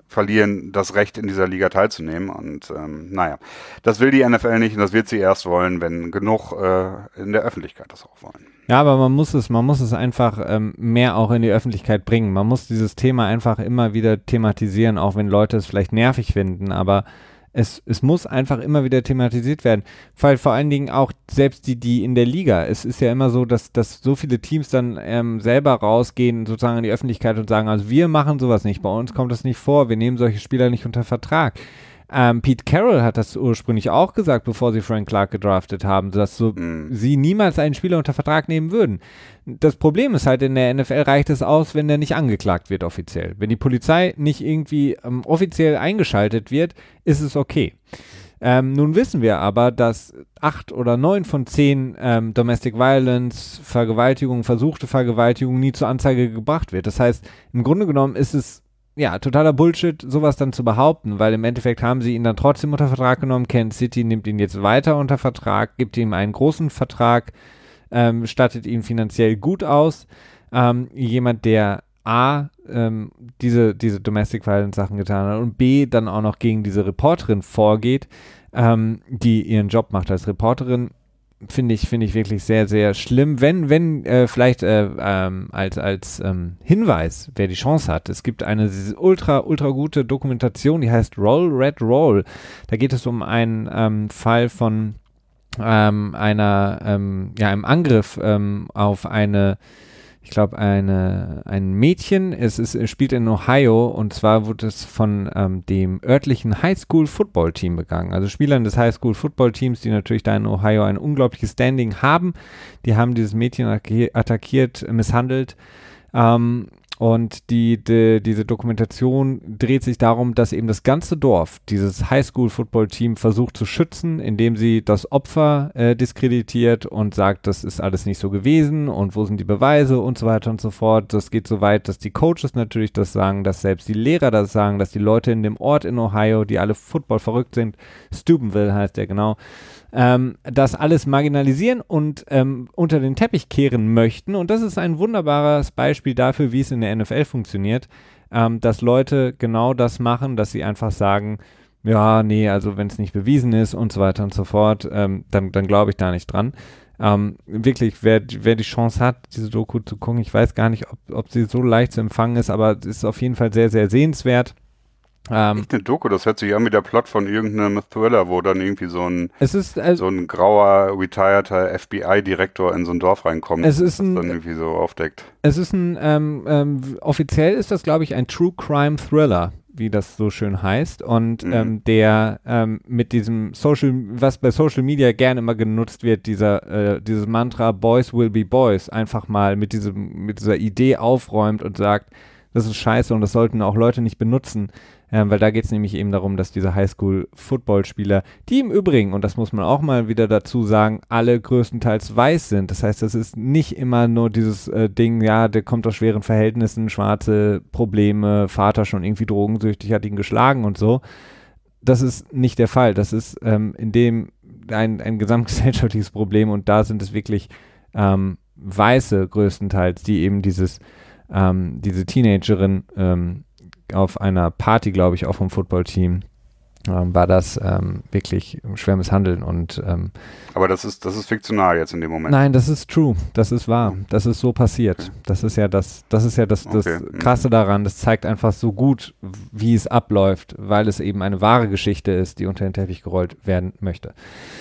[SPEAKER 2] verlieren das Recht, in dieser Liga teilzunehmen. Und naja, das will die NFL nicht und das wird sie erst wollen, wenn genug in der Öffentlichkeit das auch wollen.
[SPEAKER 1] Ja, aber man muss es einfach mehr auch in die Öffentlichkeit bringen. Man muss dieses Thema einfach immer wieder thematisieren, auch wenn Leute es vielleicht nervig finden, aber es muss einfach immer wieder thematisiert werden, weil vor allen Dingen auch selbst die in der Liga, es ist ja immer so, dass so viele Teams dann selber rausgehen, sozusagen in die Öffentlichkeit und sagen, also wir machen sowas nicht, bei uns kommt das nicht vor, wir nehmen solche Spieler nicht unter Vertrag. Pete Carroll hat das ursprünglich auch gesagt, bevor sie Frank Clark gedraftet haben, dass sie niemals einen Spieler unter Vertrag nehmen würden. Das Problem ist halt, in der NFL reicht es aus, wenn der nicht angeklagt wird offiziell. Wenn die Polizei nicht irgendwie offiziell eingeschaltet wird, ist es okay. Nun wissen wir aber, dass 8 oder 9 von 10 Domestic Violence, Vergewaltigung, versuchte Vergewaltigung nie zur Anzeige gebracht wird. Das heißt, im Grunde genommen ist es totaler Bullshit, sowas dann zu behaupten, weil im Endeffekt haben sie ihn dann trotzdem unter Vertrag genommen. Kansas City nimmt ihn jetzt weiter unter Vertrag, gibt ihm einen großen Vertrag, stattet ihn finanziell gut aus. Jemand, der A, diese Domestic Violence Sachen getan hat und B, dann auch noch gegen diese Reporterin vorgeht, die ihren Job macht als Reporterin, finde ich wirklich sehr, sehr schlimm. Wenn vielleicht als Hinweis, wer die Chance hat, es gibt eine ultra gute Dokumentation, die heißt Roll, Red Roll. Da geht es um einen Fall von einem Angriff auf ein Mädchen. Es spielt in Ohio und zwar wurde es von dem örtlichen Highschool-Football-Team begangen. Also Spielern des Highschool-Football-Teams, die natürlich da in Ohio ein unglaubliches Standing haben. Die haben dieses Mädchen attackiert, misshandelt. Und diese Dokumentation dreht sich darum, dass eben das ganze Dorf, dieses Highschool-Football-Team versucht zu schützen, indem sie das Opfer diskreditiert und sagt, das ist alles nicht so gewesen und wo sind die Beweise und so weiter und so fort. Das geht so weit, dass die Coaches natürlich das sagen, dass selbst die Lehrer das sagen, dass die Leute in dem Ort in Ohio, die alle Football verrückt sind, Steubenville heißt der genau, das alles marginalisieren und unter den Teppich kehren möchten. Und das ist ein wunderbares Beispiel dafür, wie es in der NFL funktioniert, dass Leute genau das machen, dass sie einfach sagen, ja, nee, also wenn es nicht bewiesen ist und so weiter und so fort, dann glaube ich da nicht dran. Wirklich, wer die Chance hat, diese Doku zu gucken, ich weiß gar nicht, ob sie so leicht zu empfangen ist, aber es ist auf jeden Fall sehr, sehr sehenswert.
[SPEAKER 2] Echt eine Doku, das hört sich an wie der Plot von irgendeinem Thriller, wo dann irgendwie so ein grauer, retireder FBI-Direktor in so ein Dorf reinkommt und das dann irgendwie so aufdeckt.
[SPEAKER 1] Es ist offiziell ist das, glaube ich, ein True Crime Thriller, wie das so schön heißt, und der mit diesem was bei Social Media gerne immer genutzt wird, dieses Mantra Boys will be Boys, einfach mal mit dieser Idee aufräumt und sagt, das ist scheiße und das sollten auch Leute nicht benutzen, weil da geht es nämlich eben darum, dass diese Highschool-Football-Spieler, die im Übrigen, und das muss man auch mal wieder dazu sagen, alle größtenteils weiß sind. Das heißt, das ist nicht immer nur dieses Ding, ja, der kommt aus schweren Verhältnissen, schwarze Probleme, Vater schon irgendwie drogensüchtig, hat ihn geschlagen und so. Das ist nicht der Fall. Das ist in dem ein gesamtgesellschaftliches Problem und da sind es wirklich Weiße größtenteils, die eben diese Teenagerin auf einer Party, glaube ich, auch vom Footballteam, war das wirklich schwer misshandeln und
[SPEAKER 2] aber das ist fiktional jetzt in dem Moment.
[SPEAKER 1] Nein, das ist true, das ist wahr, das ist so passiert. Okay. Das ist ja das Krasse daran, das zeigt einfach so gut, wie es abläuft, weil es eben eine wahre Geschichte ist, die unter den Teppich gerollt werden möchte.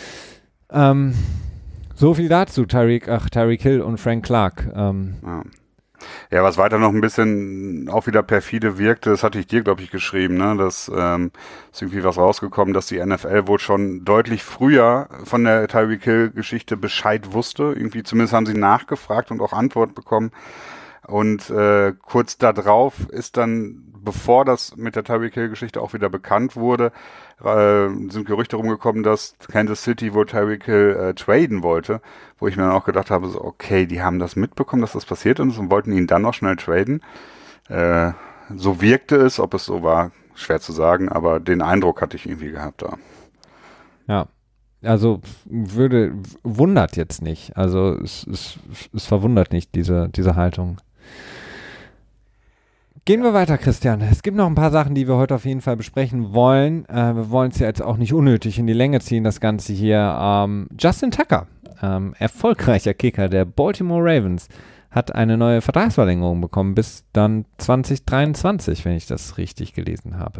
[SPEAKER 1] So viel dazu, Tyreek Hill und Frank Clark.
[SPEAKER 2] Ja, was weiter noch ein bisschen auch wieder perfide wirkte, das hatte ich dir, glaube ich, geschrieben, ne? Dass ist irgendwie was rausgekommen, dass die NFL wohl schon deutlich früher von der Tyreek Hill-Geschichte Bescheid wusste. Irgendwie zumindest haben sie nachgefragt und auch Antwort bekommen. Und kurz darauf ist dann, bevor das mit der Tyreek Hill-Geschichte auch wieder bekannt wurde, sind Gerüchte rumgekommen, dass Kansas City wohl Tyreek Hill traden wollte, wo ich mir dann auch gedacht habe, so, okay, die haben das mitbekommen, dass das passiert ist und wollten ihn dann noch schnell traden. So wirkte es, ob es so war, schwer zu sagen, aber den Eindruck hatte ich irgendwie gehabt da.
[SPEAKER 1] Ja, also wundert jetzt nicht, also es verwundert nicht, diese Haltung. Gehen wir weiter, Christian. Es gibt noch ein paar Sachen, die wir heute auf jeden Fall besprechen wollen. Wir wollen es ja jetzt auch nicht unnötig in die Länge ziehen, das Ganze hier. Justin Tucker, erfolgreicher Kicker der Baltimore Ravens, hat eine neue Vertragsverlängerung bekommen bis dann 2023, wenn ich das richtig gelesen habe.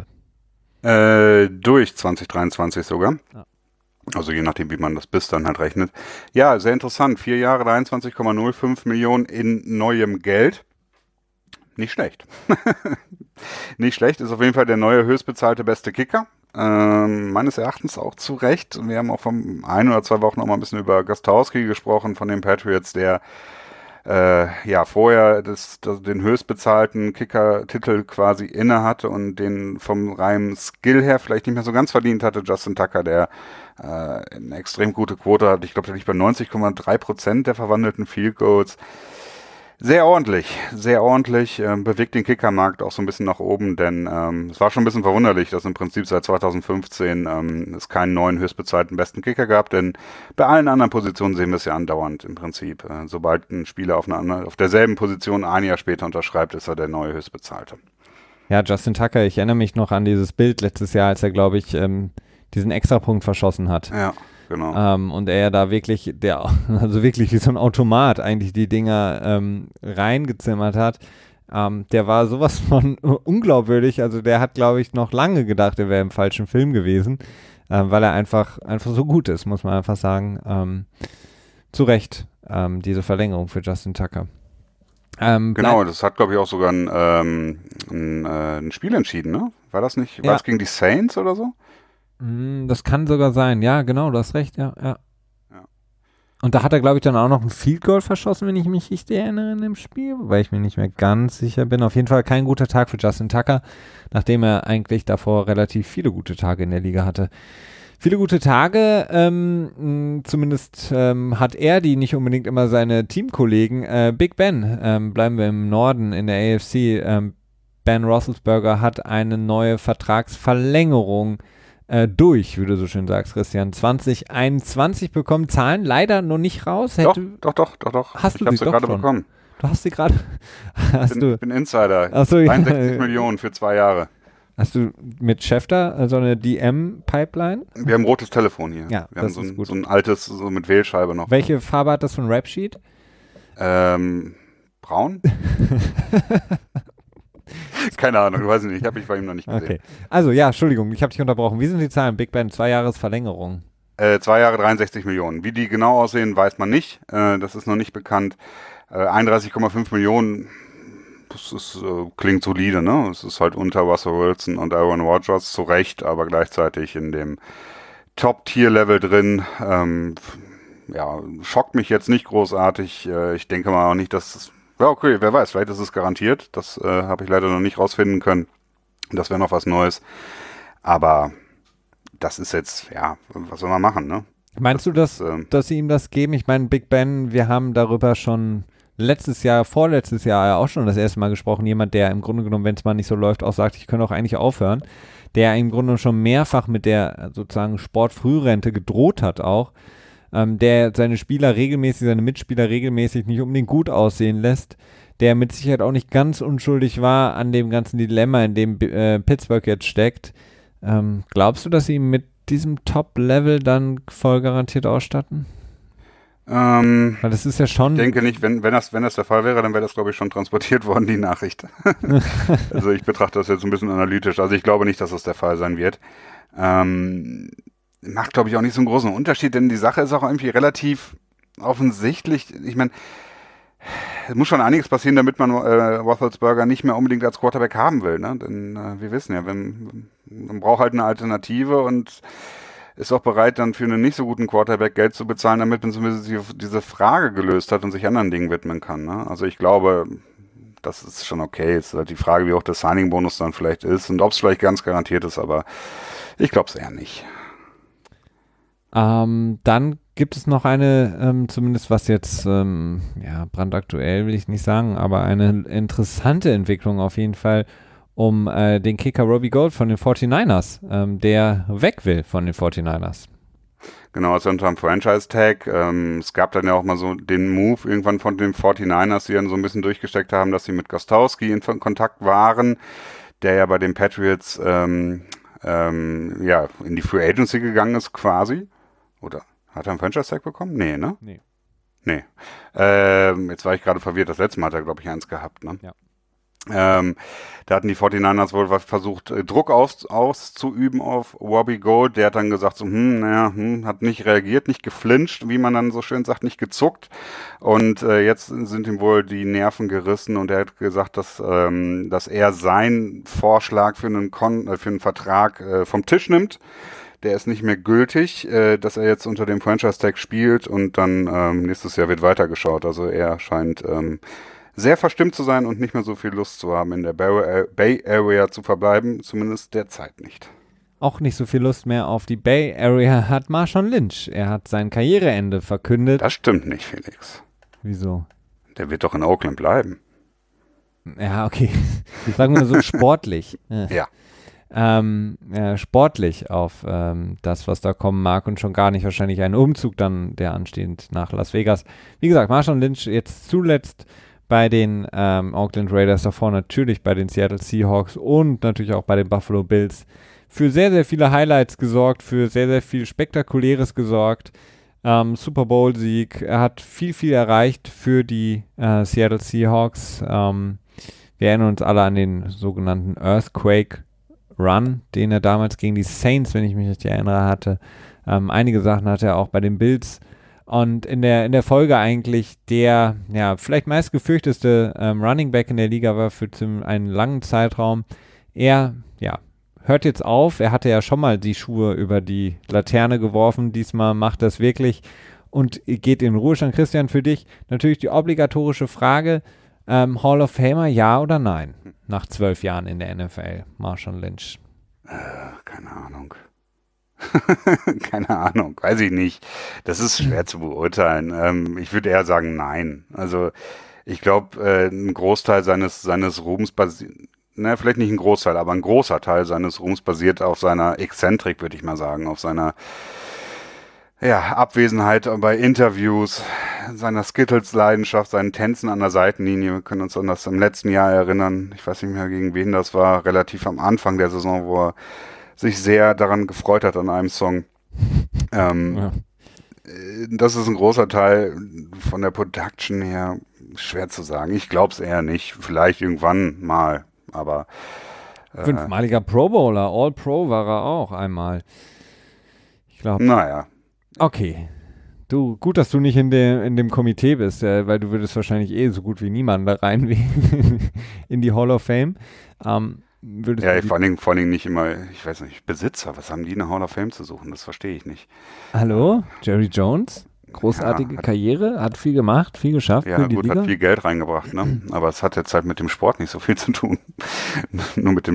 [SPEAKER 2] Durch 2023 sogar. Ja. Also je nachdem, wie man das bis dann halt rechnet. Ja, sehr interessant. 4 Jahre, 23,05 Millionen in neuem Geld. Nicht schlecht. Nicht schlecht, ist auf jeden Fall der neue höchstbezahlte beste Kicker. Meines Erachtens auch zu Recht. Wir haben auch vor 1 oder 2 Wochen noch mal ein bisschen über Gostkowski gesprochen von den Patriots, der vorher den höchstbezahlten Kicker-Titel quasi inne hatte und den vom reinen Skill her vielleicht nicht mehr so ganz verdient hatte. Justin Tucker, der eine extrem gute Quote hat. Ich glaube, der liegt bei 90,3% der verwandelten Field Goals. Sehr ordentlich, bewegt den Kickermarkt auch so ein bisschen nach oben, denn es war schon ein bisschen verwunderlich, dass im Prinzip seit 2015 es keinen neuen höchstbezahlten besten Kicker gab, denn bei allen anderen Positionen sehen wir es ja andauernd im Prinzip. Sobald ein Spieler auf derselben Position ein Jahr später unterschreibt, ist er der neue höchstbezahlte.
[SPEAKER 1] Ja, Justin Tucker, ich erinnere mich noch an dieses Bild letztes Jahr, als er, glaube ich, diesen Extrapunkt verschossen hat.
[SPEAKER 2] Ja. Genau.
[SPEAKER 1] Und er da wirklich, also wirklich wie so ein Automat eigentlich die Dinger reingezimmert hat. Der war sowas von unglaubwürdig. Also der hat, glaube ich, noch lange gedacht, er wäre im falschen Film gewesen, weil er einfach so gut ist, muss man einfach sagen. Zu Recht, diese Verlängerung für Justin Tucker.
[SPEAKER 2] Genau, das hat, glaube ich, auch sogar ein Spiel entschieden, ne? War das nicht? War es gegen die Saints oder so?
[SPEAKER 1] Das kann sogar sein, ja, genau, du hast recht, ja. Und da hat er, glaube ich, dann auch noch ein Field Goal verschossen, wenn ich mich richtig erinnere in dem Spiel, weil ich mir nicht mehr ganz sicher bin. Auf jeden Fall kein guter Tag für Justin Tucker, nachdem er eigentlich davor relativ viele gute Tage in der Liga hatte. Viele gute Tage, zumindest hat er die, nicht unbedingt immer seine Teamkollegen. Big Ben, bleiben wir im Norden in der AFC, Ben Roethlisberger hat eine neue Vertragsverlängerung durch, wie du so schön sagst, Christian. 2021 bekommen, Zahlen leider noch nicht raus.
[SPEAKER 2] Doch.
[SPEAKER 1] Hast du
[SPEAKER 2] ich
[SPEAKER 1] sie
[SPEAKER 2] gerade
[SPEAKER 1] schon
[SPEAKER 2] bekommen.
[SPEAKER 1] Du hast sie gerade?
[SPEAKER 2] Ich bin Insider.
[SPEAKER 1] Achso,
[SPEAKER 2] 63 Millionen für 2 Jahre.
[SPEAKER 1] Hast du mit Schäfter so eine DM-Pipeline?
[SPEAKER 2] Wir haben ein rotes Telefon hier.
[SPEAKER 1] Ja,
[SPEAKER 2] wir haben so ein altes, so mit Wählscheibe noch.
[SPEAKER 1] Welche Farbe hat das von Rapsheet?
[SPEAKER 2] Braun? Keine Ahnung, weiß ich nicht. Ich bei ihm noch nicht gesehen.
[SPEAKER 1] Okay. Also ja, Entschuldigung, ich habe dich unterbrochen. Wie sind die Zahlen? Big Ben, 2 Jahresverlängerung.
[SPEAKER 2] 2 Jahre 63 Millionen. Wie die genau aussehen, weiß man nicht. Das ist noch nicht bekannt. 31,5 Millionen, das ist, klingt solide, ne? Es ist halt unter Russell Wilson und Aaron Rodgers, zu Recht, aber gleichzeitig in dem Top-Tier-Level drin. Schockt mich jetzt nicht großartig. Ich denke mal auch nicht, dass es ja, okay, wer weiß, vielleicht ist es garantiert. Das habe ich leider noch nicht rausfinden können. Das wäre noch was Neues. Aber das ist jetzt, was soll man machen, ne?
[SPEAKER 1] Meinst du, dass sie ihm das geben? Ich meine, Big Ben, wir haben darüber schon vorletztes Jahr auch schon das erste Mal gesprochen. Jemand, der im Grunde genommen, wenn es mal nicht so läuft, auch sagt, ich könnte auch eigentlich aufhören. Der im Grunde genommen schon mehrfach mit der sozusagen Sportfrührente gedroht hat auch. Der seine Mitspieler regelmäßig nicht unbedingt gut aussehen lässt, der mit Sicherheit auch nicht ganz unschuldig war an dem ganzen Dilemma, in dem Pittsburgh jetzt steckt. Glaubst du, dass sie ihn mit diesem Top-Level dann voll garantiert ausstatten? Weil das ist ja schon...
[SPEAKER 2] Ich denke nicht, wenn das der Fall wäre, dann wäre das, glaube ich, schon transportiert worden, die Nachricht. Also ich betrachte das jetzt ein bisschen analytisch. Also ich glaube nicht, dass das der Fall sein wird. Macht, glaube ich, auch nicht so einen großen Unterschied, denn die Sache ist auch irgendwie relativ offensichtlich. Ich meine, es muss schon einiges passieren, damit man Roethlisberger nicht mehr unbedingt als Quarterback haben will, ne? Denn wir wissen ja, man braucht halt eine Alternative und ist auch bereit, dann für einen nicht so guten Quarterback Geld zu bezahlen, damit man zumindest diese Frage gelöst hat und sich anderen Dingen widmen kann, ne? Also ich glaube, das ist schon okay. Es ist halt die Frage, wie hoch der Signing-Bonus dann vielleicht ist und ob es vielleicht ganz garantiert ist, aber ich glaube es eher nicht.
[SPEAKER 1] Dann gibt es noch eine, zumindest was jetzt, brandaktuell will ich nicht sagen, aber eine interessante Entwicklung auf jeden Fall um den Kicker Robbie Gould von den 49ers, der weg will von den 49ers.
[SPEAKER 2] Genau, also unter dem Franchise-Tag. Es gab dann ja auch mal so den Move irgendwann von den 49ers, die dann so ein bisschen durchgesteckt haben, dass sie mit Gostkowski in Kontakt waren, der ja bei den Patriots ja, in die Free Agency gegangen ist quasi. Oder hat er einen Franchise-Tag bekommen? Nee, ne?
[SPEAKER 1] Nee.
[SPEAKER 2] Nee. Jetzt war ich gerade verwirrt. Das letzte Mal hat er, glaube ich, eins gehabt, ne?
[SPEAKER 1] Ja.
[SPEAKER 2] Da hatten die 49ers wohl versucht, Druck auszuüben auf Robbie Gould. Der hat dann gesagt, so, hat nicht reagiert, nicht geflincht, wie man dann so schön sagt, nicht gezuckt. Und jetzt sind ihm wohl die Nerven gerissen und er hat gesagt, dass er seinen Vorschlag für einen Vertrag vom Tisch nimmt. Der ist nicht mehr gültig, dass er jetzt unter dem Franchise-Tag spielt und dann nächstes Jahr wird weitergeschaut. Also er scheint sehr verstimmt zu sein und nicht mehr so viel Lust zu haben, in der Bay Area zu verbleiben, zumindest derzeit nicht.
[SPEAKER 1] Auch nicht so viel Lust mehr auf die Bay Area hat Marshawn Lynch. Er hat sein Karriereende verkündet.
[SPEAKER 2] Das stimmt nicht, Felix.
[SPEAKER 1] Wieso?
[SPEAKER 2] Der wird doch in Oakland bleiben.
[SPEAKER 1] Ja, okay. Sagen wir so sportlich.
[SPEAKER 2] Ja.
[SPEAKER 1] Sportlich auf das, was da kommen mag und schon gar nicht wahrscheinlich einen Umzug dann, der ansteht nach Las Vegas. Wie gesagt, Marshawn Lynch jetzt zuletzt bei den Oakland Raiders, davor natürlich bei den Seattle Seahawks und natürlich auch bei den Buffalo Bills für sehr, sehr viele Highlights gesorgt, für sehr, sehr viel Spektakuläres gesorgt. Super Bowl-Sieg, er hat viel, viel erreicht für die Seattle Seahawks. Wir erinnern uns alle an den sogenannten Earthquake Run, den er damals gegen die Saints, wenn ich mich richtig erinnere, hatte. Einige Sachen hatte er auch bei den Bills. Und in der Folge eigentlich der, ja, vielleicht meist gefürchteste Running Back in der Liga war für einen langen Zeitraum. Er, ja, hört jetzt auf. Er hatte ja schon mal die Schuhe über die Laterne geworfen. Diesmal macht er es wirklich und geht in den Ruhestand. Christian, für dich natürlich die obligatorische Frage, Hall of Famer, ja oder nein? Nach 12 Jahren in der NFL, Marshawn Lynch.
[SPEAKER 2] Keine Ahnung. Keine Ahnung, weiß ich nicht. Das ist schwer zu beurteilen. Ich würde eher sagen, nein. Also ich glaube, ein Großteil seines Ruhms basiert, vielleicht nicht ein Großteil, aber ein großer Teil seines Ruhms basiert auf seiner Exzentrik, würde ich mal sagen, auf seiner Abwesenheit bei Interviews, seiner Skittles-Leidenschaft, seinen Tänzen an der Seitenlinie. Wir können uns an das im letzten Jahr erinnern. Ich weiß nicht mehr, gegen wen das war, relativ am Anfang der Saison, wo er sich sehr daran gefreut hat an einem Song. Das ist ein großer Teil von der Production her, schwer zu sagen. Ich glaube es eher nicht. Vielleicht irgendwann mal, aber
[SPEAKER 1] 5-maliger Pro Bowler, All-Pro war er auch einmal. Ich glaube.
[SPEAKER 2] Naja.
[SPEAKER 1] Okay. Gut, dass du nicht in dem Komitee bist, weil du würdest wahrscheinlich so gut wie niemanden da reinwählen in die Hall of Fame.
[SPEAKER 2] Vor allen Dingen nicht immer, ich weiß nicht, Besitzer, was haben die in der Hall of Fame zu suchen? Das verstehe ich nicht.
[SPEAKER 1] Hallo, Jerry Jones, großartige Karriere, hat viel gemacht, viel geschafft für die Liga.
[SPEAKER 2] Hat viel Geld reingebracht, ne? Aber es hat jetzt halt mit dem Sport nicht so viel zu tun. Nur mit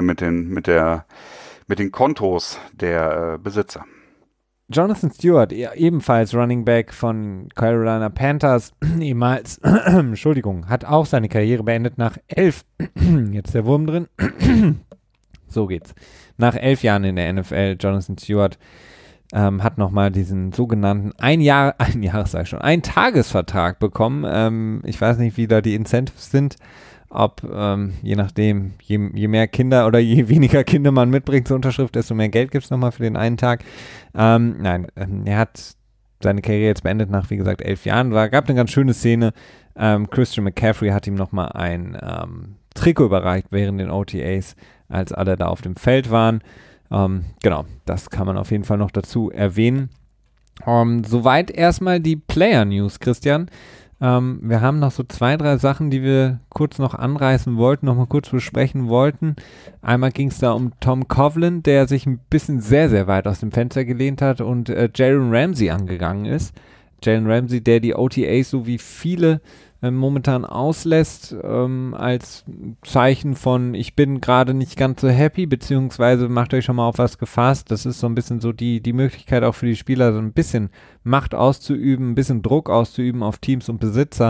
[SPEAKER 2] den Kontos der Besitzer.
[SPEAKER 1] Jonathan Stewart, ebenfalls Running Back von Carolina Panthers, ehemals, Entschuldigung, hat auch seine Karriere beendet nach 11, jetzt der Wurm drin, so geht's, nach 11 Jahren in der NFL. Jonathan Stewart hat nochmal diesen sogenannten Ein-Tagesvertrag bekommen. Ich weiß nicht, wie da die Incentives sind, ob je nachdem, je mehr Kinder oder je weniger Kinder man mitbringt zur Unterschrift, desto mehr Geld gibt es nochmal für den einen Tag. Er hat seine Karriere jetzt beendet nach, wie gesagt, 11 Jahren. Gab eine ganz schöne Szene. Christian McCaffrey hat ihm nochmal ein Trikot überreicht während den OTAs, als alle da auf dem Feld waren. Genau, das kann man auf jeden Fall noch dazu erwähnen. Soweit erstmal die Player-News, Christian. Wir haben noch so 2, 3 Sachen, die wir kurz noch anreißen wollten, noch mal kurz besprechen wollten. Einmal ging es da um Tom Coughlin, der sich ein bisschen sehr, sehr weit aus dem Fenster gelehnt hat und Jalen Ramsey angegangen ist. Jalen Ramsey, der die OTAs so wie viele momentan auslässt, als Zeichen von, ich bin gerade nicht ganz so happy, beziehungsweise macht euch schon mal auf was gefasst. Das ist so ein bisschen so die Möglichkeit auch für die Spieler, so ein bisschen Macht auszuüben, ein bisschen Druck auszuüben auf Teams und Besitzer.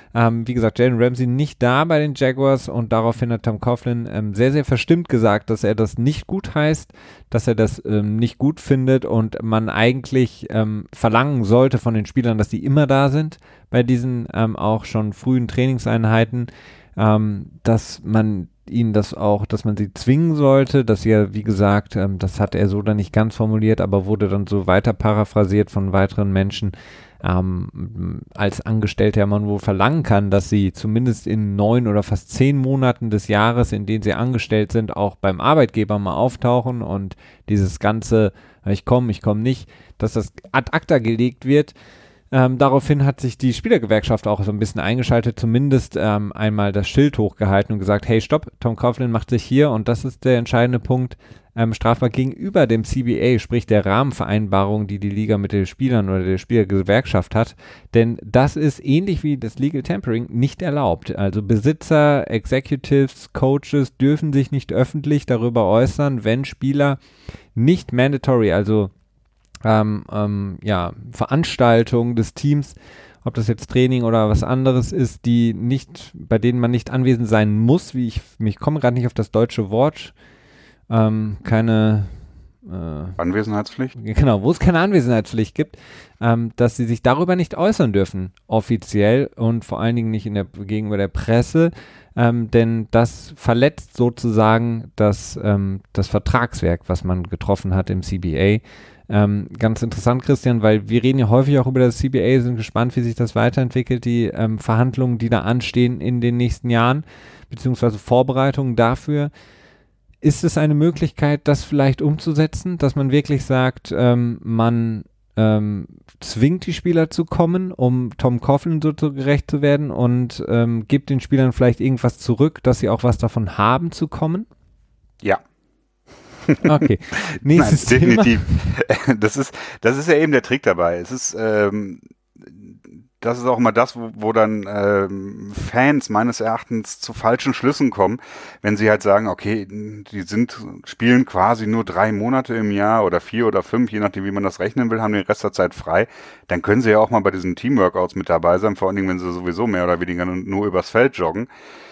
[SPEAKER 1] Wie gesagt, Jalen Ramsey nicht da bei den Jaguars und daraufhin hat Tom Coughlin sehr, sehr verstimmt gesagt, dass er das nicht gut heißt, dass er das nicht gut findet und man eigentlich verlangen sollte von den Spielern, dass die immer da sind bei diesen auch schon frühen Trainingseinheiten, dass man ihnen das auch, dass man sie zwingen sollte, dass ja, wie gesagt, das hat er so dann nicht ganz formuliert, aber wurde dann so weiter paraphrasiert von weiteren Menschen, als Angestellter man wohl verlangen kann, dass sie zumindest in 9 oder fast 10 Monaten des Jahres, in denen sie angestellt sind, auch beim Arbeitgeber mal auftauchen und dieses ganze, ich komme nicht, dass das ad acta gelegt wird. Daraufhin hat sich die Spielergewerkschaft auch so ein bisschen eingeschaltet, zumindest einmal das Schild hochgehalten und gesagt, hey, stopp, Tom Coughlin macht sich hier, und das ist der entscheidende Punkt, strafbar gegenüber dem CBA, sprich der Rahmenvereinbarung, die die Liga mit den Spielern oder der Spielergewerkschaft hat, denn das ist ähnlich wie das Legal Tampering nicht erlaubt. Also Besitzer, Executives, Coaches dürfen sich nicht öffentlich darüber äußern, wenn Spieler nicht mandatory, also Veranstaltungen des Teams, ob das jetzt Training oder was anderes ist, die nicht, bei denen man nicht anwesend sein muss, ich komme gerade nicht auf das deutsche Wort, keine
[SPEAKER 2] Anwesenheitspflicht?
[SPEAKER 1] Genau, wo es keine Anwesenheitspflicht gibt, dass sie sich darüber nicht äußern dürfen, offiziell und vor allen Dingen nicht gegenüber der Presse, denn das verletzt sozusagen das Vertragswerk, was man getroffen hat im CBA. Ganz interessant, Christian, weil wir reden ja häufig auch über das CBA, sind gespannt, wie sich das weiterentwickelt, die Verhandlungen, die da anstehen in den nächsten Jahren, beziehungsweise Vorbereitungen dafür. Ist es eine Möglichkeit, das vielleicht umzusetzen, dass man wirklich sagt, man zwingt die Spieler zu kommen, um Tom Coughlin so gerecht zu werden und gibt den Spielern vielleicht irgendwas zurück, dass sie auch was davon haben zu kommen?
[SPEAKER 2] Ja.
[SPEAKER 1] Okay. Nächstes
[SPEAKER 2] Nein,
[SPEAKER 1] Thema.
[SPEAKER 2] definitiv. Das ist ja eben der Trick dabei. Es ist, das ist auch immer das, wo dann Fans meines Erachtens zu falschen Schlüssen kommen, wenn sie halt sagen, okay, die spielen quasi nur 3 Monate im Jahr oder 4 oder 5, je nachdem, wie man das rechnen will, haben den Rest der Zeit frei. Dann können sie ja auch mal bei diesen Teamworkouts mit dabei sein, vor allen Dingen, wenn sie sowieso mehr oder weniger nur übers Feld joggen.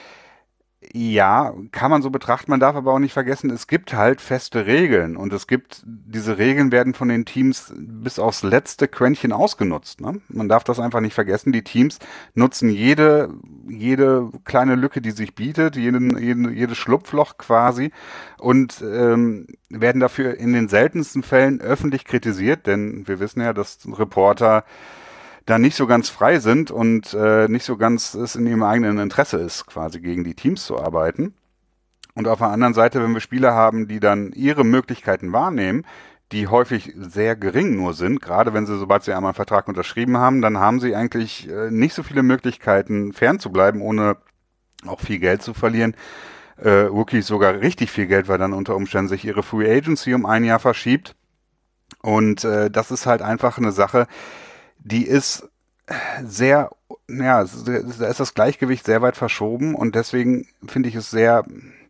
[SPEAKER 2] Ja, kann man so betrachten, man darf aber auch nicht vergessen, es gibt halt feste Regeln und diese Regeln werden von den Teams bis aufs letzte Quäntchen ausgenutzt, ne? Man darf das einfach nicht vergessen, die Teams nutzen jede kleine Lücke, die sich bietet, jedes Schlupfloch quasi und werden dafür in den seltensten Fällen öffentlich kritisiert, denn wir wissen ja, dass Reporter da nicht so ganz frei sind und nicht so ganz es in ihrem eigenen Interesse ist, quasi gegen die Teams zu arbeiten. Und auf der anderen Seite, wenn wir Spieler haben, die dann ihre Möglichkeiten wahrnehmen, die häufig sehr gering nur sind, gerade sobald sie einmal einen Vertrag unterschrieben haben, dann haben sie eigentlich nicht so viele Möglichkeiten, fernzubleiben, ohne auch viel Geld zu verlieren. Rookies sogar richtig viel Geld, weil dann unter Umständen sich ihre Free Agency um ein Jahr verschiebt. Und das ist halt einfach eine Sache, die ist sehr, da ist das Gleichgewicht sehr weit verschoben und deswegen finde ich es sehr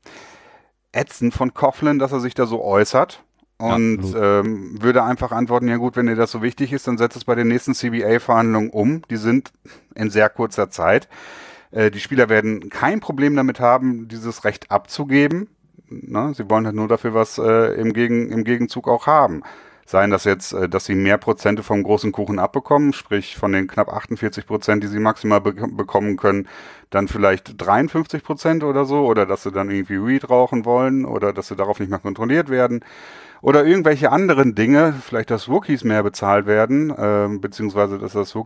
[SPEAKER 2] ätzend von Coughlin, dass er sich da so äußert und würde einfach antworten, ja gut, wenn dir das so wichtig ist, dann setzt es bei den nächsten CBA-Verhandlungen um. Die sind in sehr kurzer Zeit. Die Spieler werden kein Problem damit haben, dieses Recht abzugeben. Na, sie wollen halt nur dafür was im Gegenzug auch haben. Seien das jetzt, dass sie mehr Prozente vom großen Kuchen abbekommen, sprich von den knapp 48%, die sie maximal bekommen können, dann vielleicht 53% oder so, oder dass sie dann irgendwie Weed rauchen wollen, oder dass sie darauf nicht mehr kontrolliert werden, oder irgendwelche anderen Dinge, vielleicht dass Rookies mehr bezahlt werden, beziehungsweise dass die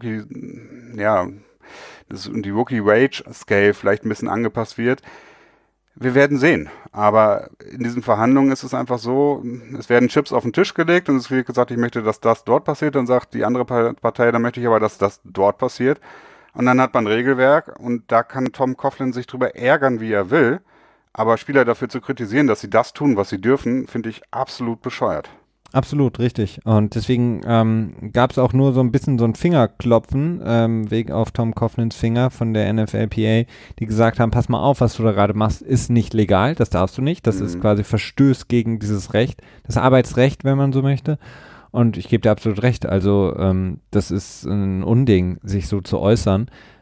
[SPEAKER 2] Rookie Wage Scale vielleicht ein bisschen angepasst wird. Wir werden sehen, aber in diesen Verhandlungen ist es einfach so, es werden Chips auf den Tisch gelegt und es wird gesagt, ich möchte, dass das dort passiert, dann sagt die andere Partei, dann möchte ich aber, dass das dort passiert und dann hat man ein Regelwerk und da kann Tom Coughlin sich drüber ärgern, wie er will, aber Spieler dafür zu kritisieren, dass sie das tun, was sie dürfen, finde ich absolut bescheuert.
[SPEAKER 1] Absolut, richtig. Und deswegen gab es auch nur so ein bisschen so ein Fingerklopfen wegen auf Tom Coughlins Finger von der NFLPA, die gesagt haben, pass mal auf, was du da gerade machst, ist nicht legal, das darfst du nicht, das ist quasi Verstöß gegen dieses Recht, das Arbeitsrecht, wenn man so möchte. Und ich gebe dir absolut recht, also das ist ein Unding, sich so zu äußern.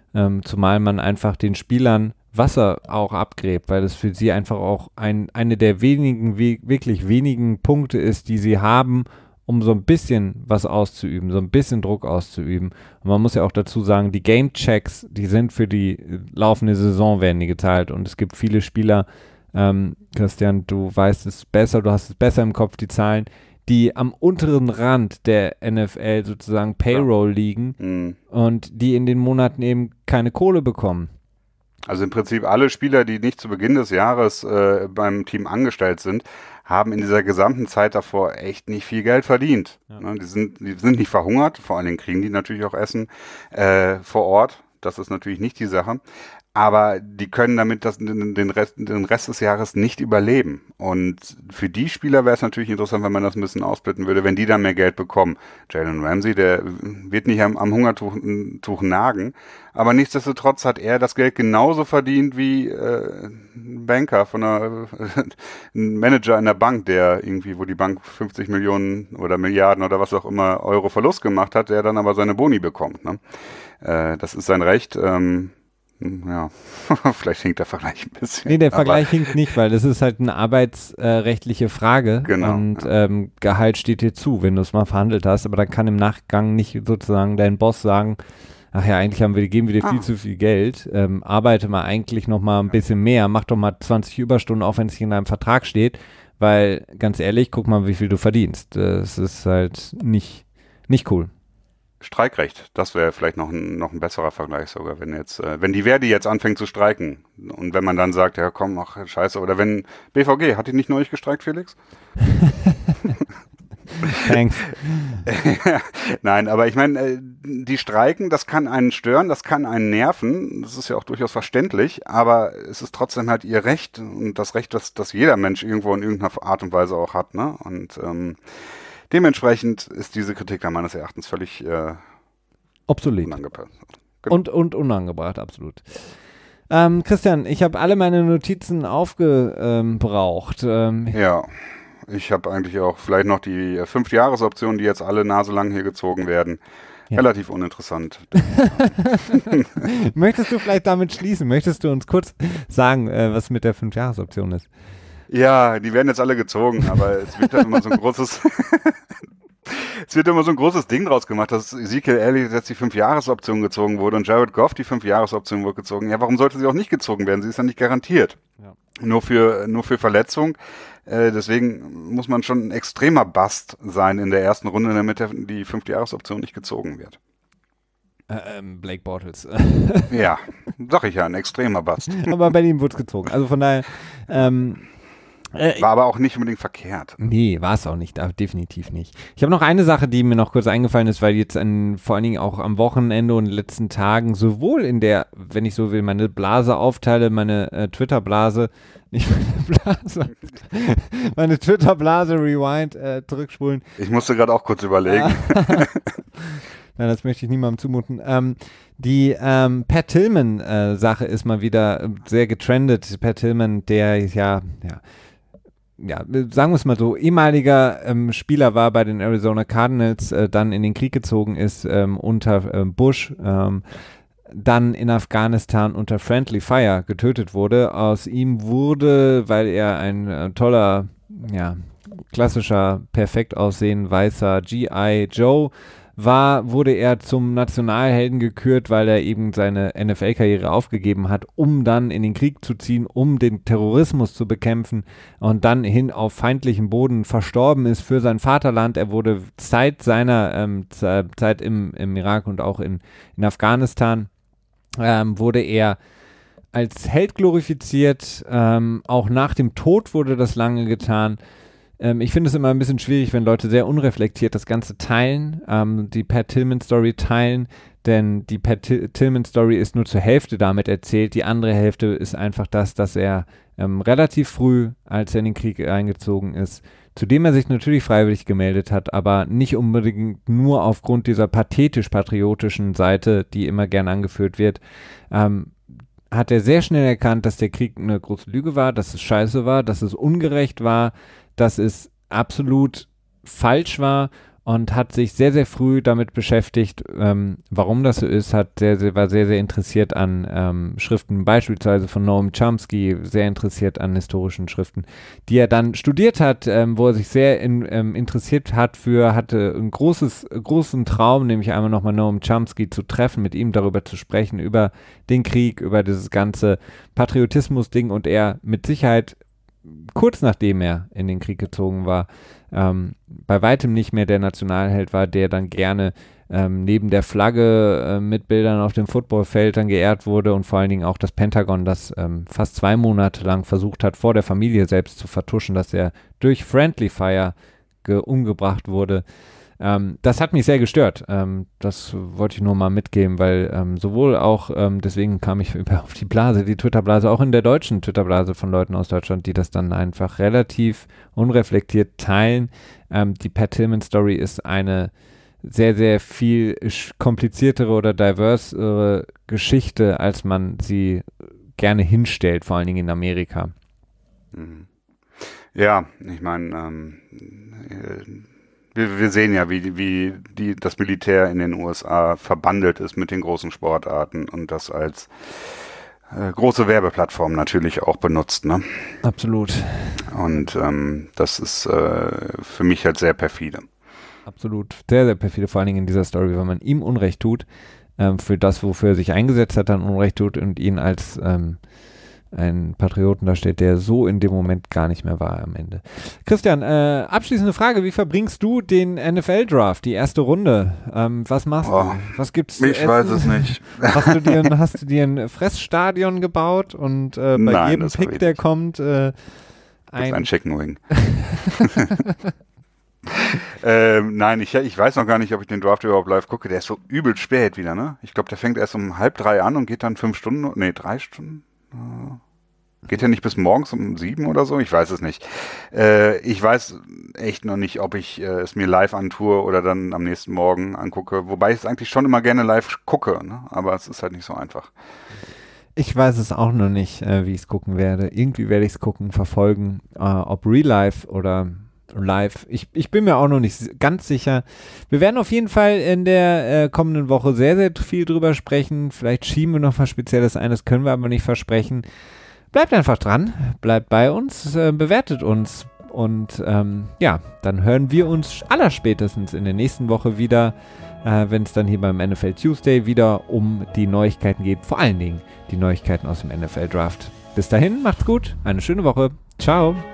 [SPEAKER 1] zumal man einfach den Spielern Wasser auch abgräbt, weil das für sie einfach auch eine der wenigen, wirklich wenigen Punkte ist, die sie haben, um so ein bisschen was auszuüben, so ein bisschen Druck auszuüben. Und man muss ja auch dazu sagen, die Game-Checks, die sind für die laufende Saison, werden die geteilt. Und es gibt viele Spieler, Christian, du weißt es besser, du hast es besser im Kopf, die Zahlen, die am unteren Rand der NFL sozusagen Payroll liegen und die in den Monaten eben keine Kohle bekommen.
[SPEAKER 2] Also im Prinzip alle Spieler, die nicht zu Beginn des Jahres beim Team angestellt sind, haben in dieser gesamten Zeit davor echt nicht viel Geld verdient. Ja. Ne, die sind nicht verhungert, vor allen Dingen kriegen die natürlich auch Essen vor Ort. Das ist natürlich nicht die Sache. Aber die können damit den Rest des Jahres nicht überleben. Und für die Spieler wäre es natürlich interessant, wenn man das ein bisschen ausblenden würde, wenn die dann mehr Geld bekommen. Jalen Ramsey, der wird nicht am Hungertuch nagen, aber nichtsdestotrotz hat er das Geld genauso verdient wie ein Banker ein Manager in der Bank, der irgendwie, wo die Bank 50 Millionen oder Milliarden oder was auch immer Euro Verlust gemacht hat, der dann aber seine Boni bekommt. Ne? Das ist sein Recht. Ja, vielleicht hinkt der Vergleich ein bisschen.
[SPEAKER 1] Nee, der Vergleich hinkt nicht, weil das ist halt eine arbeitsrechtliche Frage.
[SPEAKER 2] Genau.
[SPEAKER 1] Und Gehalt steht dir zu, wenn du es mal verhandelt hast. Aber dann kann im Nachgang nicht sozusagen dein Boss sagen, ach ja, eigentlich geben wir dir viel zu viel Geld. Arbeite mal eigentlich noch mal ein bisschen mehr. Mach doch mal 20 Überstunden, auch wenn es nicht in deinem Vertrag steht. Weil, ganz ehrlich, guck mal, wie viel du verdienst. Das ist halt nicht cool.
[SPEAKER 2] Streikrecht, das wäre vielleicht noch ein besserer Vergleich sogar, wenn die Verdi jetzt anfängt zu streiken und wenn man dann sagt, ja komm, ach scheiße, oder wenn BVG, hat die nicht neulich gestreikt, Felix?
[SPEAKER 1] Thanks.
[SPEAKER 2] Nein, aber ich meine, die streiken, das kann einen stören, das kann einen nerven, das ist ja auch durchaus verständlich, aber es ist trotzdem halt ihr Recht und das Recht, das jeder Mensch irgendwo in irgendeiner Art und Weise auch hat, ne? Und dementsprechend ist diese Kritik dann meines Erachtens völlig
[SPEAKER 1] obsolet.
[SPEAKER 2] Unangebracht. Genau.
[SPEAKER 1] Und unangebracht, absolut. Christian, ich habe alle meine Notizen aufgebraucht.
[SPEAKER 2] Ja, ich habe eigentlich auch vielleicht noch die 5-Jahres-Optionen, die jetzt alle naselang hier gezogen werden. Ja. Relativ uninteressant.
[SPEAKER 1] Möchtest du vielleicht damit schließen? Möchtest du uns kurz sagen, was mit der 5-Jahres-Option ist?
[SPEAKER 2] Ja, die werden jetzt alle gezogen, aber es wird dann immer so ein großes es wird immer so ein großes Ding draus gemacht, dass Ezekiel Elliott jetzt die 5-Jahres-Option gezogen wurde und Jared Goff die 5-Jahres-Option wurde gezogen. Ja, warum sollte sie auch nicht gezogen werden? Sie ist ja nicht garantiert. Ja. Nur für Verletzung. Deswegen muss man schon ein extremer Bust sein in der ersten Runde, damit die 5-Jahres-Option nicht gezogen wird.
[SPEAKER 1] Blake Bortles.
[SPEAKER 2] Ja, sag ich ja, ein extremer Bust.
[SPEAKER 1] Aber bei ihm wurde es gezogen. Also von daher
[SPEAKER 2] war aber auch nicht unbedingt verkehrt.
[SPEAKER 1] Nee, war es auch nicht, definitiv nicht. Ich habe noch eine Sache, die mir noch kurz eingefallen ist, weil jetzt vor allen Dingen auch am Wochenende und in den letzten Tagen sowohl in der, wenn ich so will, meine Blase aufteile, meine Twitter-Blase, nicht meine Blase, meine Twitter-Blase Rewind, zurückspulen.
[SPEAKER 2] Ich musste gerade auch kurz überlegen.
[SPEAKER 1] Nein, das möchte ich niemandem zumuten. Die Pat Tillman-Sache ist mal wieder sehr getrendet. Pat Tillman, der sagen wir es mal so, ehemaliger Spieler war bei den Arizona Cardinals, dann in den Krieg gezogen ist unter Bush, dann in Afghanistan unter Friendly Fire getötet wurde. Aus ihm wurde, weil er ein toller, klassischer, perfekt aussehend weißer G.I. Joe wurde er zum Nationalhelden gekürt, weil er eben seine NFL-Karriere aufgegeben hat, um dann in den Krieg zu ziehen, um den Terrorismus zu bekämpfen und dann hin auf feindlichem Boden verstorben ist für sein Vaterland. Er wurde seit seiner Zeit im Irak und auch in Afghanistan wurde er als Held glorifiziert. Auch nach dem Tod wurde das lange getan. Ich finde es immer ein bisschen schwierig, wenn Leute sehr unreflektiert das Ganze teilen, die Pat Tillman-Story teilen, denn die Pat Tillman-Story ist nur zur Hälfte damit erzählt. Die andere Hälfte ist einfach das, dass er relativ früh, als er in den Krieg eingezogen ist, zu dem er sich natürlich freiwillig gemeldet hat, aber nicht unbedingt nur aufgrund dieser pathetisch-patriotischen Seite, die immer gern angeführt wird, hat er sehr schnell erkannt, dass der Krieg eine große Lüge war, dass es scheiße war, dass es ungerecht war, dass es absolut falsch war und hat sich sehr, sehr früh damit beschäftigt, warum das so ist, war sehr, sehr interessiert an Schriften, beispielsweise von Noam Chomsky, sehr interessiert an historischen Schriften, die er dann studiert hat, wo er sich sehr interessiert hatte einen großen Traum, nämlich einmal nochmal Noam Chomsky zu treffen, mit ihm darüber zu sprechen, über den Krieg, über dieses ganze Patriotismus-Ding, und er mit Sicherheit kurz nachdem er in den Krieg gezogen war, bei weitem nicht mehr der Nationalheld war, der dann gerne neben der Flagge mit Bildern auf dem Footballfeld dann geehrt wurde, und vor allen Dingen auch das Pentagon, das fast 2 Monate lang versucht hat, vor der Familie selbst zu vertuschen, dass er durch Friendly Fire umgebracht wurde. Das hat mich sehr gestört. Das wollte ich nur mal mitgeben, weil sowohl auch, deswegen kam ich auf die Twitter-Blase, auch in der deutschen Twitter-Blase von Leuten aus Deutschland, die das dann einfach relativ unreflektiert teilen. Die Pat Tillman-Story ist eine sehr, sehr viel kompliziertere oder diversere Geschichte, als man sie gerne hinstellt, vor allen Dingen in Amerika.
[SPEAKER 2] Ja, ich meine, wir sehen ja, wie das Militär in den USA verbandelt ist mit den großen Sportarten und das als große Werbeplattform natürlich auch benutzt, ne?
[SPEAKER 1] Absolut.
[SPEAKER 2] Und das ist für mich halt sehr perfide.
[SPEAKER 1] Absolut. Sehr, sehr perfide, vor allen Dingen in dieser Story, wenn man ihm Unrecht tut, für das, wofür er sich eingesetzt hat, dann Unrecht tut und ihn als einen Patrioten darstellt, der so in dem Moment gar nicht mehr war am Ende. Christian, abschließende Frage, wie verbringst du den NFL-Draft, die erste Runde? Was machst du? Was gibt's zu essen?
[SPEAKER 2] Ich weiß es nicht.
[SPEAKER 1] Hast du dir ein Fressstadion gebaut und bei jedem Pick, der kommt, ein
[SPEAKER 2] Chicken Wing. Nein, ich weiß noch gar nicht, ob ich den Draft überhaupt live gucke. Der ist so übel spät wieder, ne? Ich glaube, der fängt erst um 2:30 an und geht dann 3 Stunden. Geht ja nicht bis morgens um 7 oder so? Ich weiß es nicht. Ich weiß echt noch nicht, ob ich es mir live antue oder dann am nächsten Morgen angucke. Wobei ich es eigentlich schon immer gerne live gucke, ne? Aber es ist halt nicht so einfach.
[SPEAKER 1] Ich weiß es auch noch nicht, wie ich es gucken werde. Irgendwie werde ich es gucken, verfolgen, ob Real Life oder live. Ich bin mir auch noch nicht ganz sicher. Wir werden auf jeden Fall in der kommenden Woche sehr, sehr viel drüber sprechen. Vielleicht schieben wir noch was Spezielles ein, das können wir aber nicht versprechen. Bleibt einfach dran, bleibt bei uns, bewertet uns und dann hören wir uns allerspätestens in der nächsten Woche wieder, wenn es dann hier beim NFL Tuesday wieder um die Neuigkeiten geht, vor allen Dingen die Neuigkeiten aus dem NFL Draft. Bis dahin, macht's gut, eine schöne Woche. Ciao.